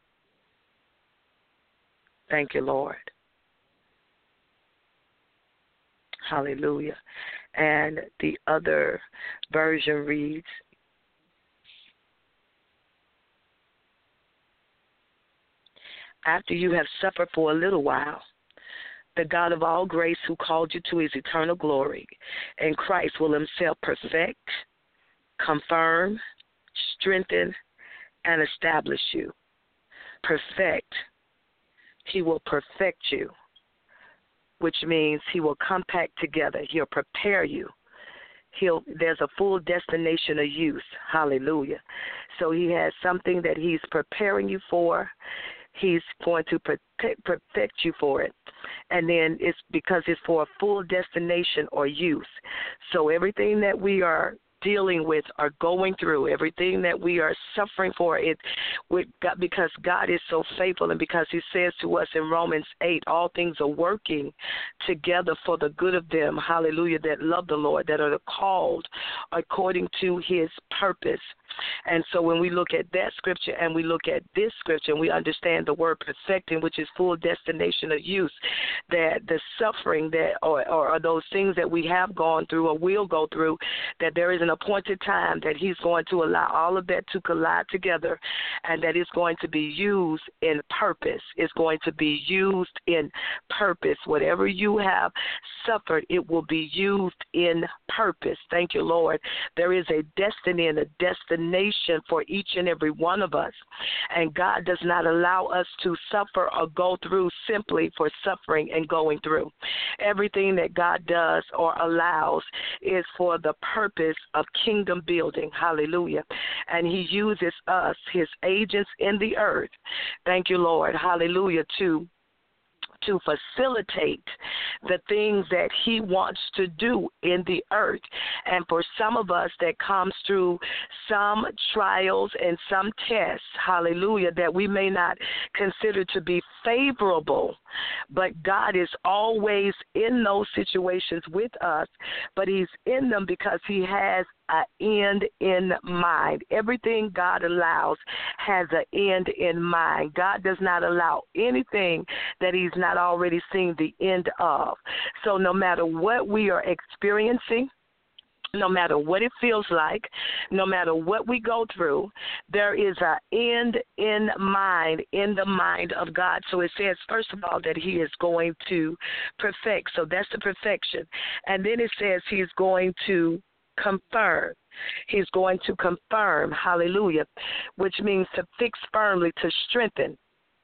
Thank you, Lord. Hallelujah. And the other version reads, after you have suffered for a little while, the God of all grace, who called you to his eternal glory in Christ, will himself perfect, confirm, strengthen, and establish you. Perfect. He will perfect you, which means he will compact together. He'll prepare you. He'll, there's a full destination of use. Hallelujah. So he has something that he's preparing you for. He's going to protect, perfect you for it. And then it's because it's for a full destination or use. So everything that we are dealing with or going through, everything that we are suffering for, it with God, because God is so faithful, and because he says to us in Romans eight, all things are working together for the good of them, hallelujah, that love the Lord, that are called according to his purpose. And so when we look at that scripture and we look at this scripture and we understand the word perfecting, which is full destination of use, that the suffering that or, or, or those things that we have gone through or will go through, that there is an appointed time that he's going to allow all of that to collide together, and that it's going to be used in purpose. It's going to be used in purpose. Whatever you have suffered, it will be used in purpose. Thank you, Lord. There is a destiny and a destination for each and every one of us, and God does not allow us to suffer or go through simply for suffering and going through. Everything that God does or allows is for the purpose of kingdom building. Hallelujah. And he uses us, his agents in the earth. Thank you, Lord. Hallelujah. To to facilitate the things that he wants to do in the earth. And for some of us, that comes through some trials and some tests, hallelujah, that we may not consider to be favorable, but God is always in those situations with us, but he's in them because he has an end in mind. Everything God allows has an end in mind. God does not allow anything that he's not already seen the end of. So no matter what we are experiencing, no matter what it feels like, no matter what we go through, there is an end in mind, in the mind of God. So it says, first of all, that he is going to perfect. So that's the perfection. And then it says he's going to confirm. He's going to confirm, hallelujah, which means to fix firmly, to strengthen.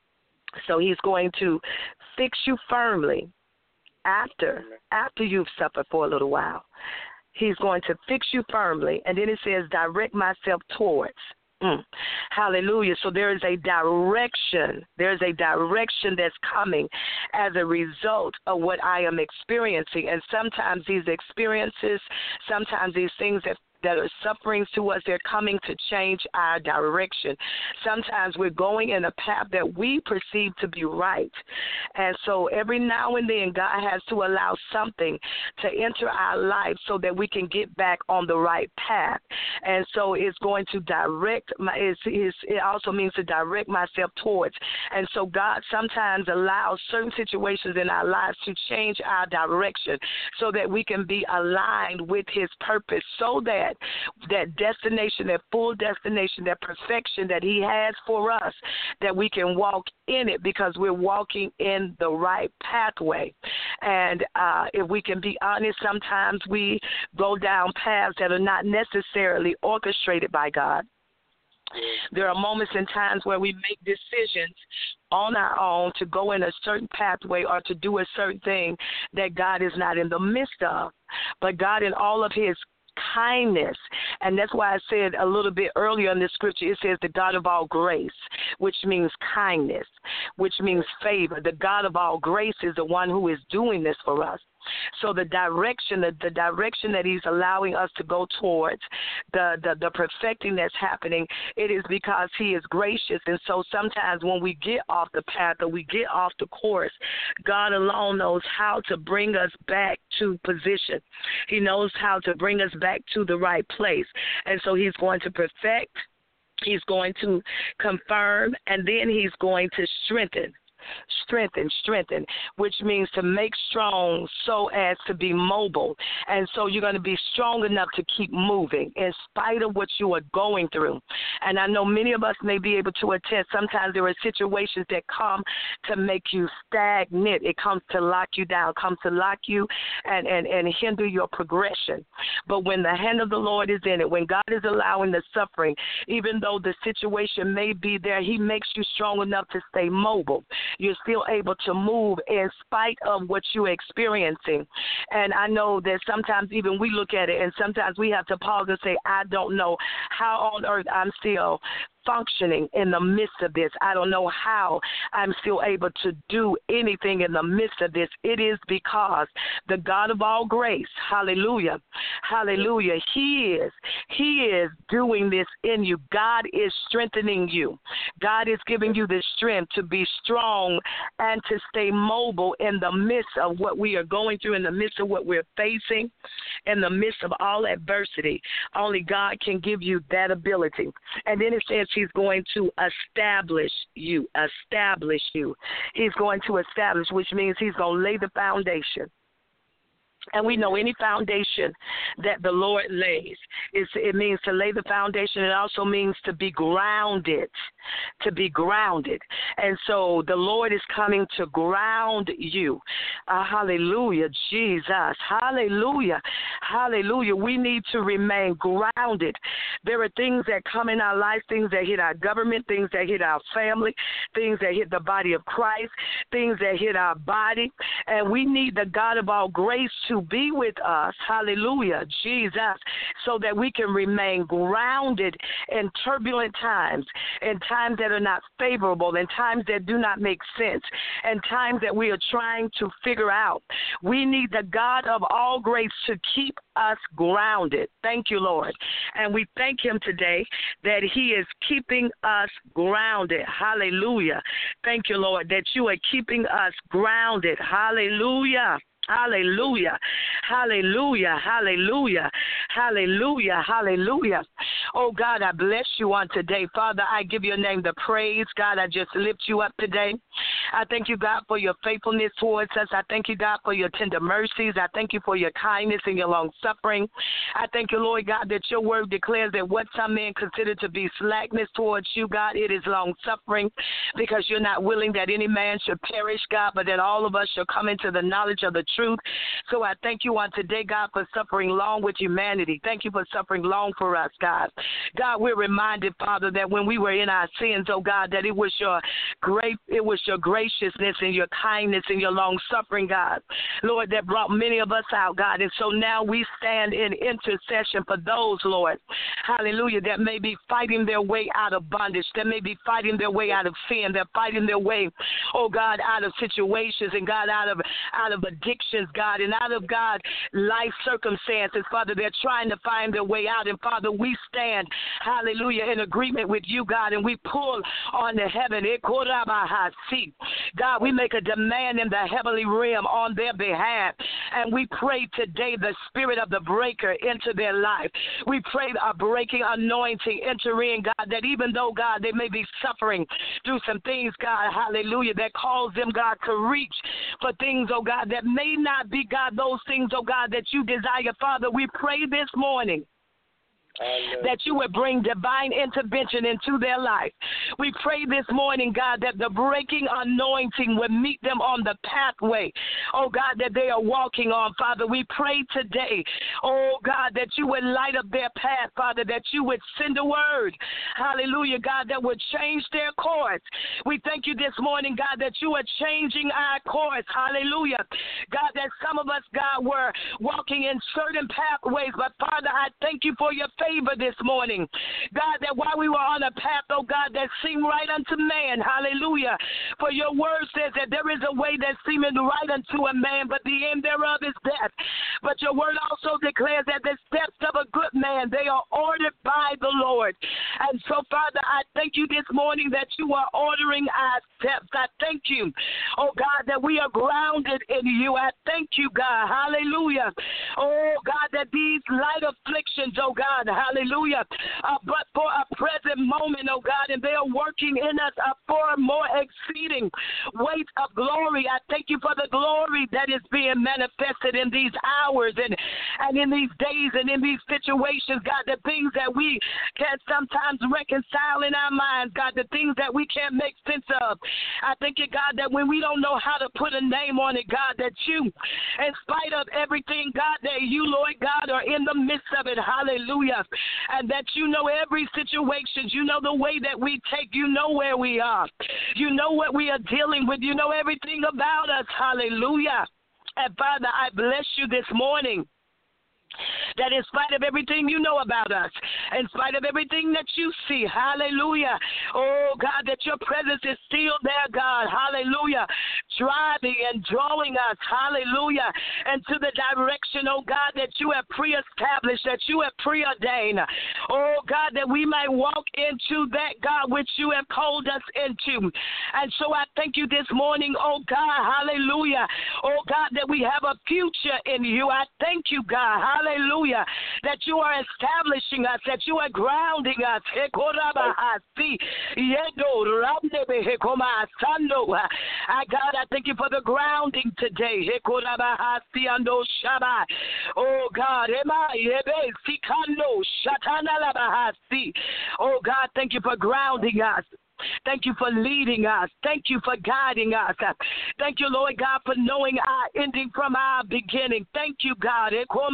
So he's going to fix you firmly after, after you've suffered for a little while. He's going to fix you firmly. And then it says, direct myself towards. Mm. Hallelujah. So there is a direction. There's a direction that's coming as a result of what I am experiencing. And sometimes these experiences, sometimes these things that that are sufferings to us, they're coming to change our direction. Sometimes we're going in a path that we perceive to be right. And so every now and then God has to allow something to enter our life so that we can get back on the right path. And so it's going to direct, my, it's, it's, it also means to direct myself towards. And so God sometimes allows certain situations in our lives to change our direction so that we can be aligned with his purpose, so that that destination, that full destination, that perfection that he has for us, that we can walk in it because we're walking in the right pathway. And uh, if we can be honest, sometimes we go down paths that are not necessarily orchestrated by God. There are moments and times where we make decisions on our own to go in a certain pathway or to do a certain thing that God is not in the midst of. But God, in all of his kindness, and that's why I said a little bit earlier in this scripture, it says the God of all grace, which means kindness, which means favor. The God of all grace is the one who is doing this for us. So the direction, the, the direction that he's allowing us to go towards, the, the, the perfecting that's happening, it is because he is gracious. And so sometimes when we get off the path or we get off the course, God alone knows how to bring us back to position. He knows how to bring us back to the right place. And so he's going to perfect, he's going to confirm, and then he's going to strengthen. Strengthen, strengthen, which means to make strong so as to be mobile. And so you're going to be strong enough to keep moving in spite of what you are going through. And I know many of us may be able to attest. Sometimes there are situations that come to make you stagnant. It comes to lock you down, comes to lock you and, and, and hinder your progression. But when the hand of the Lord is in it, when God is allowing the suffering, even though the situation may be there, he makes you strong enough to stay mobile. You're still able to move in spite of what you're experiencing. And I know that sometimes even we look at it and sometimes we have to pause and say, I don't know how on earth I'm still functioning in the midst of this. I don't know how I'm still able to do anything in the midst of this. It is because the God of all grace, hallelujah, hallelujah, he is, he is doing this in you. God is strengthening you. God is giving you the strength to be strong and to stay mobile in the midst of what we are going through, in the midst of what we're facing, in the midst of all adversity. Only God can give you that ability. And then it says he's going to establish you, establish you. He's going to establish, which means he's going to lay the foundation. And we know any foundation that the Lord lays, it's, it means to lay the foundation. It also means to be grounded, to be grounded. And so the Lord is coming to ground you. Uh, hallelujah, Jesus. Hallelujah. Hallelujah. We need to remain grounded. There are things that come in our life, things that hit our government, things that hit our family, things that hit the body of Christ, things that hit our body. And we need the God of all grace to be with us, hallelujah, Jesus, so that we can remain grounded in turbulent times, in times that are not favorable, in times that do not make sense, in times that we are trying to figure out. We need the God of all grace to keep us grounded. Thank you, Lord. And we thank him today that he is keeping us grounded. Hallelujah. Thank you, Lord, that you are keeping us grounded. Hallelujah. Hallelujah, hallelujah, hallelujah, hallelujah, hallelujah. Oh, God, I bless you on today. Father, I give your name the praise. God, I just lift you up today. I thank you, God, for your faithfulness towards us. I thank you, God, for your tender mercies. I thank you for your kindness and your long suffering. I thank you, Lord God, that your word declares that what some men consider to be slackness towards you, God, it is long suffering, because you're not willing that any man should perish, God, but that all of us shall come into the knowledge of the truth. So I thank you on today, God, for suffering long with humanity. Thank you for suffering long for us, God. God, we're reminded, Father, that when we were in our sins, oh God, that it was your great, it was your graciousness and your kindness and your long suffering, God, Lord, that brought many of us out, God. And so now we stand in intercession for those, Lord, hallelujah, that may be fighting their way out of bondage, that may be fighting their way out of sin, they're fighting their way, oh God, out of situations, and God, out of out of addictions, God, and out of, God, life circumstances, Father, they're trying to find their way out. And Father, we stand, hallelujah, in agreement with you, God, and we pull on the heaven. God, we make a demand in the heavenly realm on their behalf, and we pray today the spirit of the breaker into their life. We pray a breaking anointing enter in, God, that even though, God, they may be suffering through some things, God, hallelujah, that cause them, God, to reach for things, oh God, that may not be, God, those things, oh God, that you desire. Father, we pray this morning that you would bring divine intervention into their life. We pray this morning, God, that the breaking anointing would meet them on the pathway, oh God, that they are walking on. Father, we pray today, oh God, that you would light up their path, Father, that you would send a word, hallelujah, God, that would change their course. We thank you this morning, God, that you are changing our course, hallelujah. God, that some of us, God, were walking in certain pathways, but Father, I thank you for your favor this morning. God, that while we were on a path, oh God, that seemed right unto man, hallelujah, for your word says that there is a way that seemeth right unto a man, but the end thereof is death. But your word also declares that the steps of a good man, they are ordered by the Lord. And so, Father, I thank you this morning that you are ordering our steps. I thank you, oh God, that we are grounded in you. I thank you, God, hallelujah. Oh God, that these light afflictions, oh God, hallelujah, uh, but for a present moment, oh God, and they are working in us uh, for more exceeding weight of glory. I thank you for the glory that is being manifested in these hours and, and in these days and in these situations, God, the things that we can sometimes reconcile in our minds, God, the things that we can't make sense of. I thank you, God, that when we don't know how to put a name on it, God, that you, in spite of everything, God, that you, Lord God, are in the midst of it. Hallelujah. And that you know every situation. You know the way that we take. You know where we are. You know what we are dealing with. You know everything about us. Hallelujah. And Father, I bless you this morning, that in spite of everything you know about us, in spite of everything that you see, hallelujah, oh God, that your presence is still there, God, hallelujah, driving and drawing us, hallelujah, into the direction, oh God, that you have pre-established, that you have preordained, oh God, that we might walk into that, God, which you have called us into. And so I thank you this morning, oh God, hallelujah, oh God, that we have a future in you. I thank you, God, hallelujah, that you are establishing us, that you are grounding us. I, God, I thank you for the grounding today. Oh, God. Oh, God, thank you for grounding us. Thank you for leading us. Thank you for guiding us. Thank you, Lord God, for knowing our ending from our beginning. Thank you, God.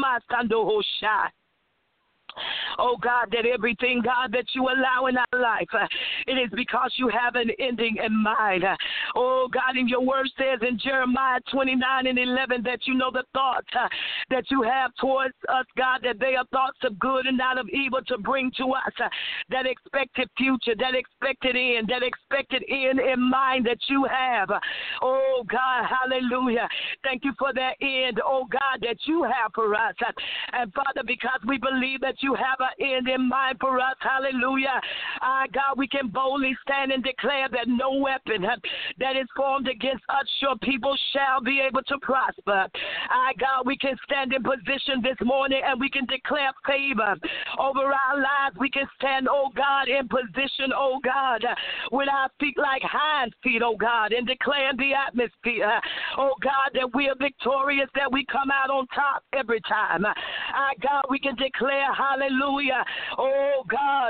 Oh, God, that everything, God, that you allow in our life, uh, it is because you have an ending in mind. Uh, oh, God, and your word says in Jeremiah twenty-nine and eleven that you know the thoughts uh, that you have towards us, God, that they are thoughts of good and not of evil to bring to us uh, that expected future, that expected end, that expected end in mind that you have. Uh, oh, God, hallelujah. Thank you for that end, oh, God, that you have for us. Uh, and, Father, because we believe that you have an end in mind for us. Hallelujah. Uh, God, we can boldly stand and declare that no weapon uh, that is formed against us, your people, shall be able to prosper. Uh, God, we can stand in position this morning and we can declare favor over our lives. We can stand, oh God, in position, oh God, uh, with our feet like hind feet, oh God, and declare the atmosphere, uh, oh God, that we are victorious, that we come out on top every time. Uh, God, we can declare, hallelujah, oh God,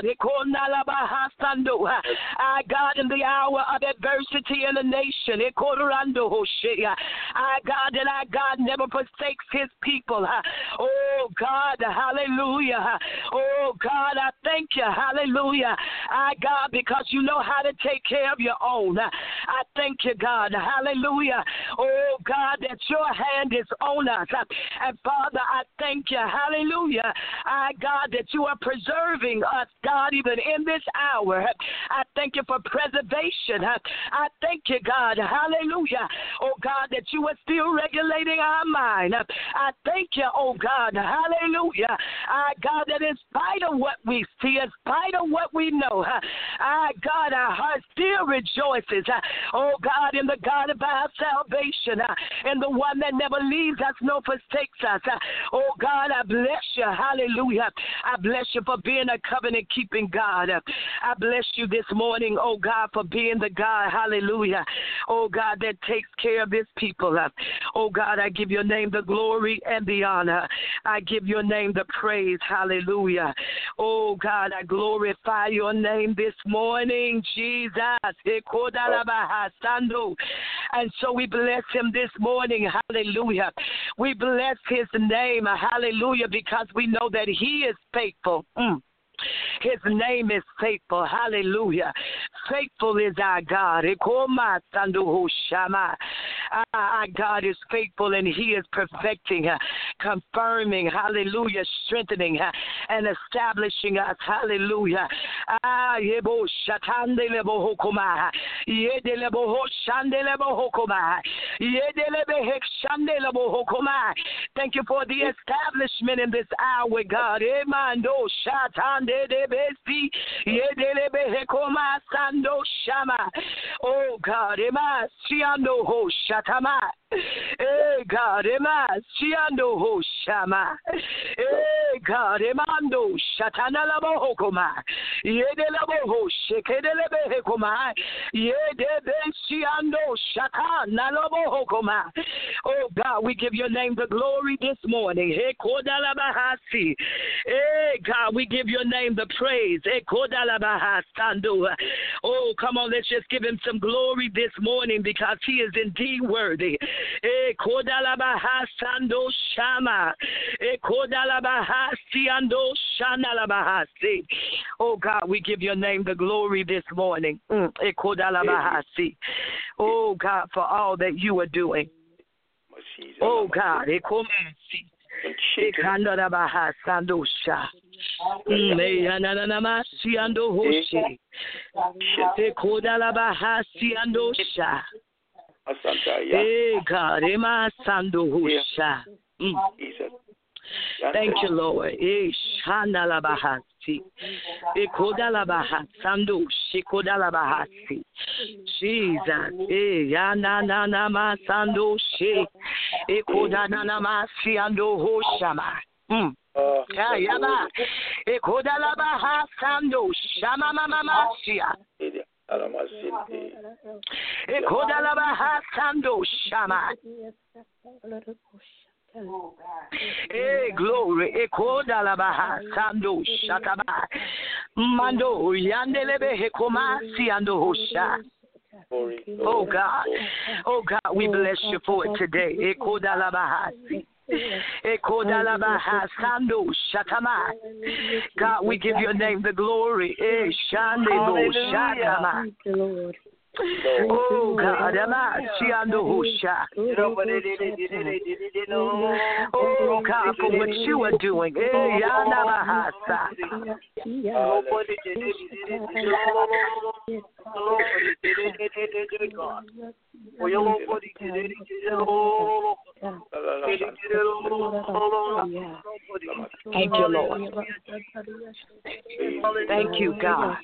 our God, in the hour of adversity in the nation, our God, and our God never forsakes his people. Oh God, hallelujah, oh God, I thank you, hallelujah, our God, because you know how to take care of your own. I thank you, God, hallelujah, oh God, that your hand is on us. And Father, I thank you, hallelujah, I God, that you are preserving us, God, even in this hour. I thank you for preservation. I thank you, God, hallelujah, oh God, that you are still regulating our mind. I thank you, oh God, hallelujah, I God, that in spite of what we see, in spite of what we know, I God, our heart still rejoices, oh God, in the God of our salvation, and the one that never leaves us nor forsakes us. Oh God, I bless you, hallelujah. I bless you for being a covenant-keeping God. I bless you this morning, oh God, for being the God, hallelujah, oh God, that takes care of his people. Oh God, I give your name the glory and the honor. I give your name the praise, hallelujah. Oh God, I glorify your name this morning, Jesus. And so we bless him this morning, hallelujah. We bless his name, hallelujah, because we know that he is faithful. Mm. His name is faithful. Hallelujah. Faithful is our God. Our God is faithful, and he is perfecting, confirming, hallelujah, strengthening and establishing us. Hallelujah. thank you for the establishment in this hour, God. Emando shatande de besi, yedelebe hekoma sando shama. Oh God, ema siando ho shatama. Hey God, ema siando ho shama. Hey God, emando shatana labo hokoma. Yedelabo ho shekedelebe hekoma. Yedebe siando shatana labo hokoma. Oh God, we give your name the glory this morning. Hey kodalabahasi. Hey God, we give your name the praise. Hey kodalabahasando. Oh, come on, let's just give him some glory this morning because he is indeed worthy. Eh, kodalabahasando shama. Eh, kodalabahasiando shanalabahasi. Oh God, we give your name the glory this morning. Mm. Eh, kodalabahasi. Oh God, for all that you are doing. Oh God, eh, komasi. Eh, kandalabahasando sha. Me ananamasi ando hoshi. Eh, kodalabahasi ando sha. Hey God, ema sando hosha. Thank you, Lord. Eh, shanalabahasi. Eh, kodalabahasando shikodalabahasi. Jesus. Eh, yananama sando she. Eh, kodanamasi ando hoshama. Mm. Ya yaba. Eh, kodalabahasando shama mama masia. Ekodalabahasando shama. Hey, glory. Ekodalabahasando shataba. Mando yandelebe hekomasi ando hosha. Oh God. Oh God, we bless you for it today. Ekodalabahasi. Ekodalabahasando shatama. God, we give your name the glory. Eh, shandebo shatama. Oh God, oh God, for what you are doing. Eh, yanabahasa. Thank you, Lord. Thank you, God.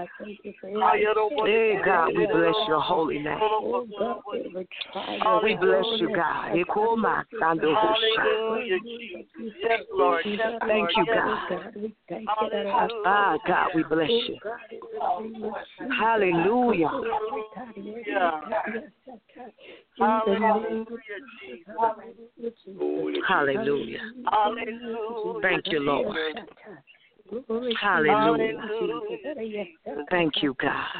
Hey, God, we bless your holy name. We bless you, God. Thank you, God. Ah, God, we bless you. Hallelujah. Hallelujah. Thank you, Lord. Hallelujah. Thank you, God.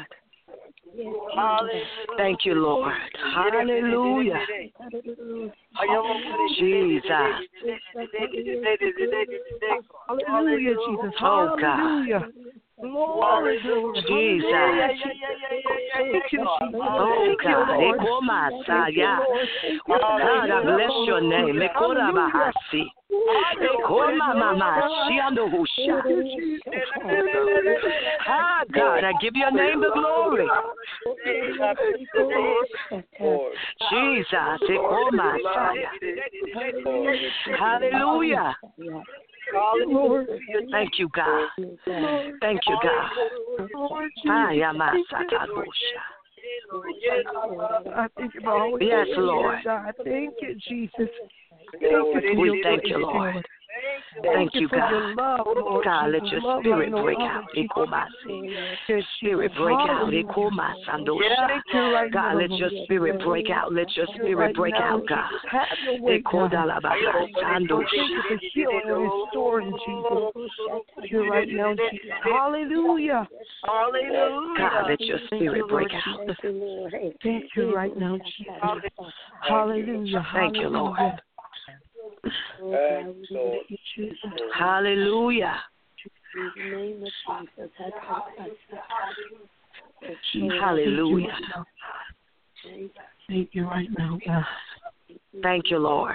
Thank you, Lord. Hallelujah. Jesus. Hallelujah, Jesus. Oh, God. Glory, glory. Jesus. Oh, God. Ekomasaya. God, I bless your name. Ekorabahasi. Ekomamamasiandohusha. Ah, God, I give your name the glory. Jesus. Ekomasaya. Hallelujah. Thank you, God. Thank you, God. Yes, Lord. Thank you, Jesus. We thank you, Lord. Thank you, God. God, let your spirit break out. Your spirit break out. God, let your spirit break out. Let your spirit break out, God. Hallelujah. God, let your spirit break out. Thank you right now, Jesus. Hallelujah. Thank you, Lord. Hallelujah. Hallelujah. Thank you right now, God. Thank you, Lord.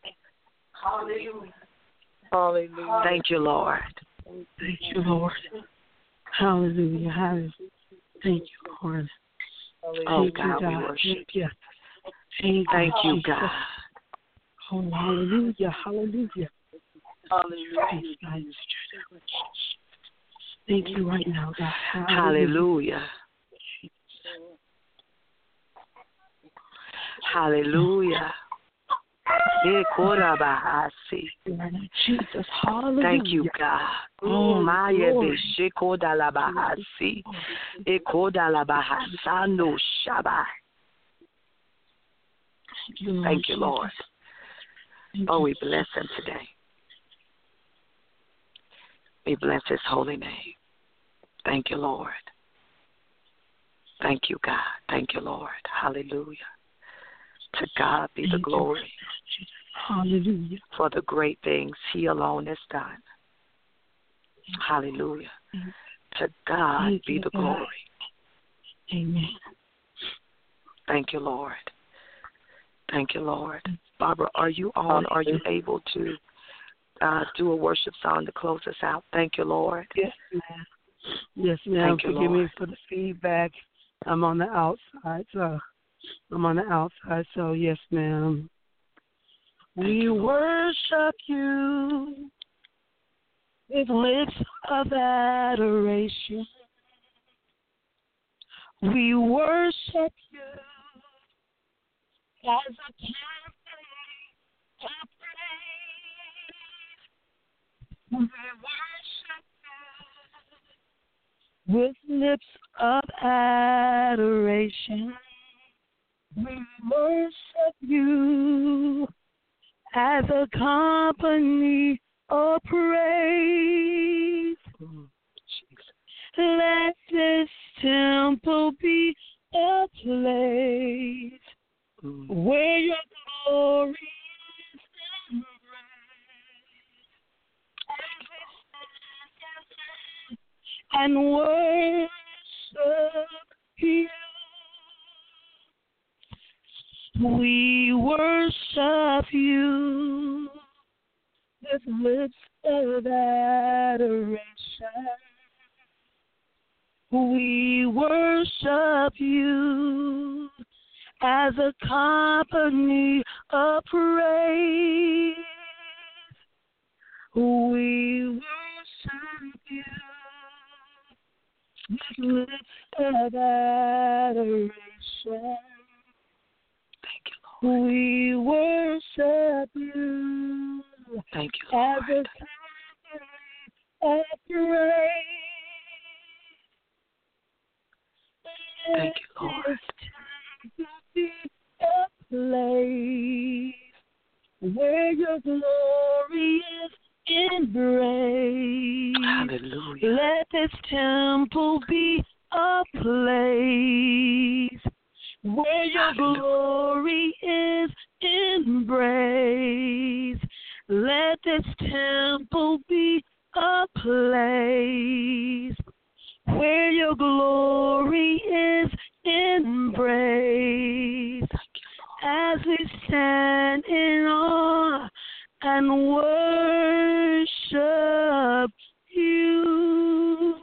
Hallelujah. Thank you, Lord. Thank you, Lord. Hallelujah. Hallelujah. Thank you, Lord. Oh, God, we worship you. Thank, Thank you, God. Oh, hallelujah, hallelujah. Hallelujah. Thank you right now, God. Hallelujah. Hallelujah. Jesus, hallelujah. Thank you, God. Oh, my Shekodalabahasi. Ekodalabahasano Shabbat. Thank you, Lord. Oh, we bless him today. We bless his holy name. Thank you, Lord. Thank you, God. Thank you, Lord. Hallelujah. To God be the glory. Hallelujah. For the great things he alone has done. Hallelujah. To God Thank be you, the God. glory. Amen. Thank you, Lord. Thank you, Lord. Barbara, are you on? Are you able to uh, do a worship song to close us out? Thank you, Lord. Yes, ma'am. Yes, ma'am. Thank you, Forgive Lord. me for the feedback. I'm on the outside, so I'm on the outside, so yes, ma'am. Thank We you, Lord. worship you with lips of adoration. We worship you as a company of praise. We worship you with lips of adoration. We worship you as a company of praise. Mm, Let this temple be a place mm. where your glory is embraced and worship you. We worship you with lips of adoration. We worship you as a company of praise. We worship you with lips of adoration. We worship you. Thank you, As a Lord. company of praise. Thank you, Lord. Be a place where your glory is embraced. Hallelujah. Let this temple be a place where your Hallelujah. glory is embraced. Let this temple be a place where your glory is embraced. As we stand in awe and worship you.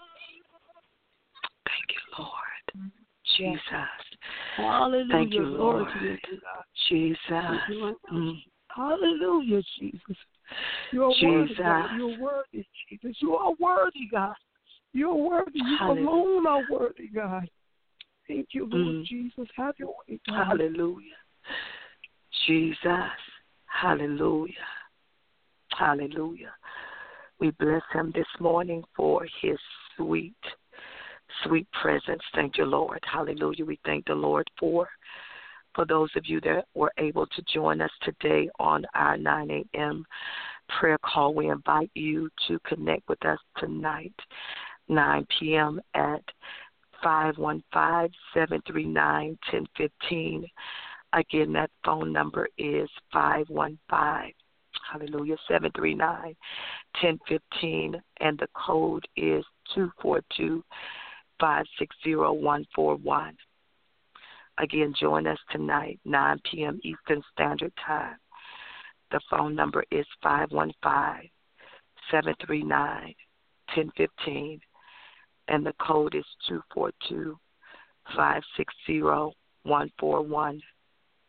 Thank you, Lord. Jesus. Hallelujah. Thank you, Glory Lord. to you, God. Jesus. Mm. Hallelujah, Jesus. You're Jesus. worthy, God. You're worthy, Jesus. You are worthy, God. You're worthy. You Hallelujah. alone are worthy, God. Thank you, Lord Mm. Jesus. Have your way, God. Hallelujah. Jesus. Hallelujah. Hallelujah. We bless him this morning for his sweet, sweet presence. Thank you, Lord. Hallelujah. We thank the Lord for for those of you that were able to join us today on our nine a.m. prayer call. We invite you to connect with us tonight, nine p.m. at five one five, seven three nine, one zero one five. Again, that phone number is five one five, hallelujah, seven three nine, one zero one five, and the code is two four two, five six zero, one four one. Again, join us tonight, nine p.m. Eastern Standard Time. The phone number is five one five, seven three nine, one zero one five, and the code is two four two, five six zero, one four one.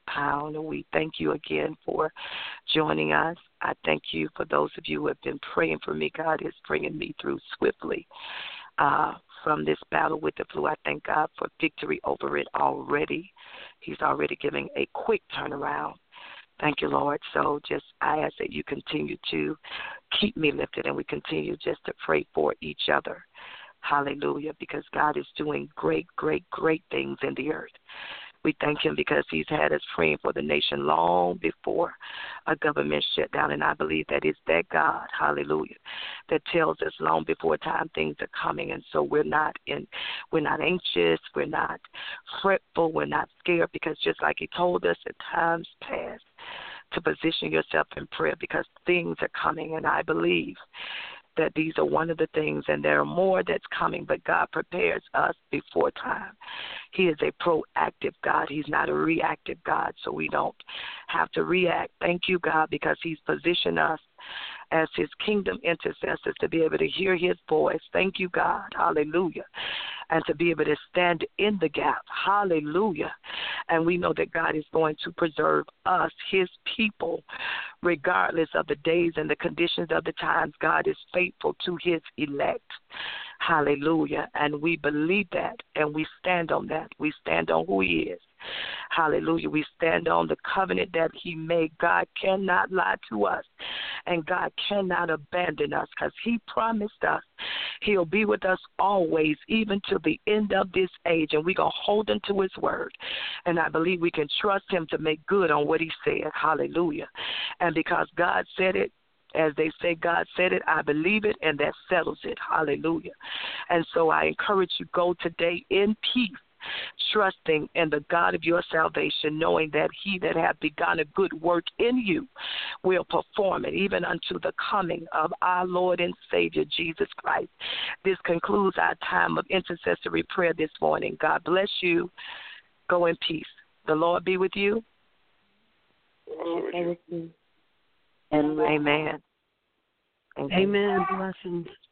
pound. And we thank you again for joining us. I thank you for those of you who have been praying for me. God is bringing me through swiftly uh, from this battle with the flu. I thank God for victory over it already. He's already giving a quick turnaround. Thank you, Lord. So just I ask that you continue to keep me lifted, and we continue just to pray for each other. Hallelujah, because God is doing great, great, great things in the earth. We thank him because he's had us praying for the nation long before a government shutdown, and I believe that it's that God, hallelujah, that tells us long before time things are coming, and so we're not in, we're not anxious, we're not fretful, we're not scared, because just like he told us at times past, to position yourself in prayer because things are coming, and I believe that these are one of the things, and there are more that's coming, but God prepares us before time. He is a proactive God. He's not a reactive God, so we don't have to react. Thank you, God, because he's positioned us as his kingdom intercessors to be able to hear his voice. Thank you, God. Hallelujah. And to be able to stand in the gap. Hallelujah. And we know that God is going to preserve us, his people, regardless of the days and the conditions of the times. God is faithful to his elect. Hallelujah. And we believe that, and we stand on that. We stand on who he is. Hallelujah. We stand on the covenant that he made. God cannot lie to us, and God cannot abandon us, because he promised us he'll be with us always, even to the end of this age, and we're going to hold him to his word. And I believe we can trust him to make good on what he said. Hallelujah. And because God said it, as they say, God said it, I believe it, and that settles it. Hallelujah. And so I encourage you, go today in peace, trusting in the God of your salvation, knowing that he that hath begun a good work in you will perform it, even unto the coming of our Lord and Savior, Jesus Christ. This concludes our time of intercessory prayer this morning. God bless you. Go in peace. The Lord be with you. Also with you. And amen. Amen. Blessings.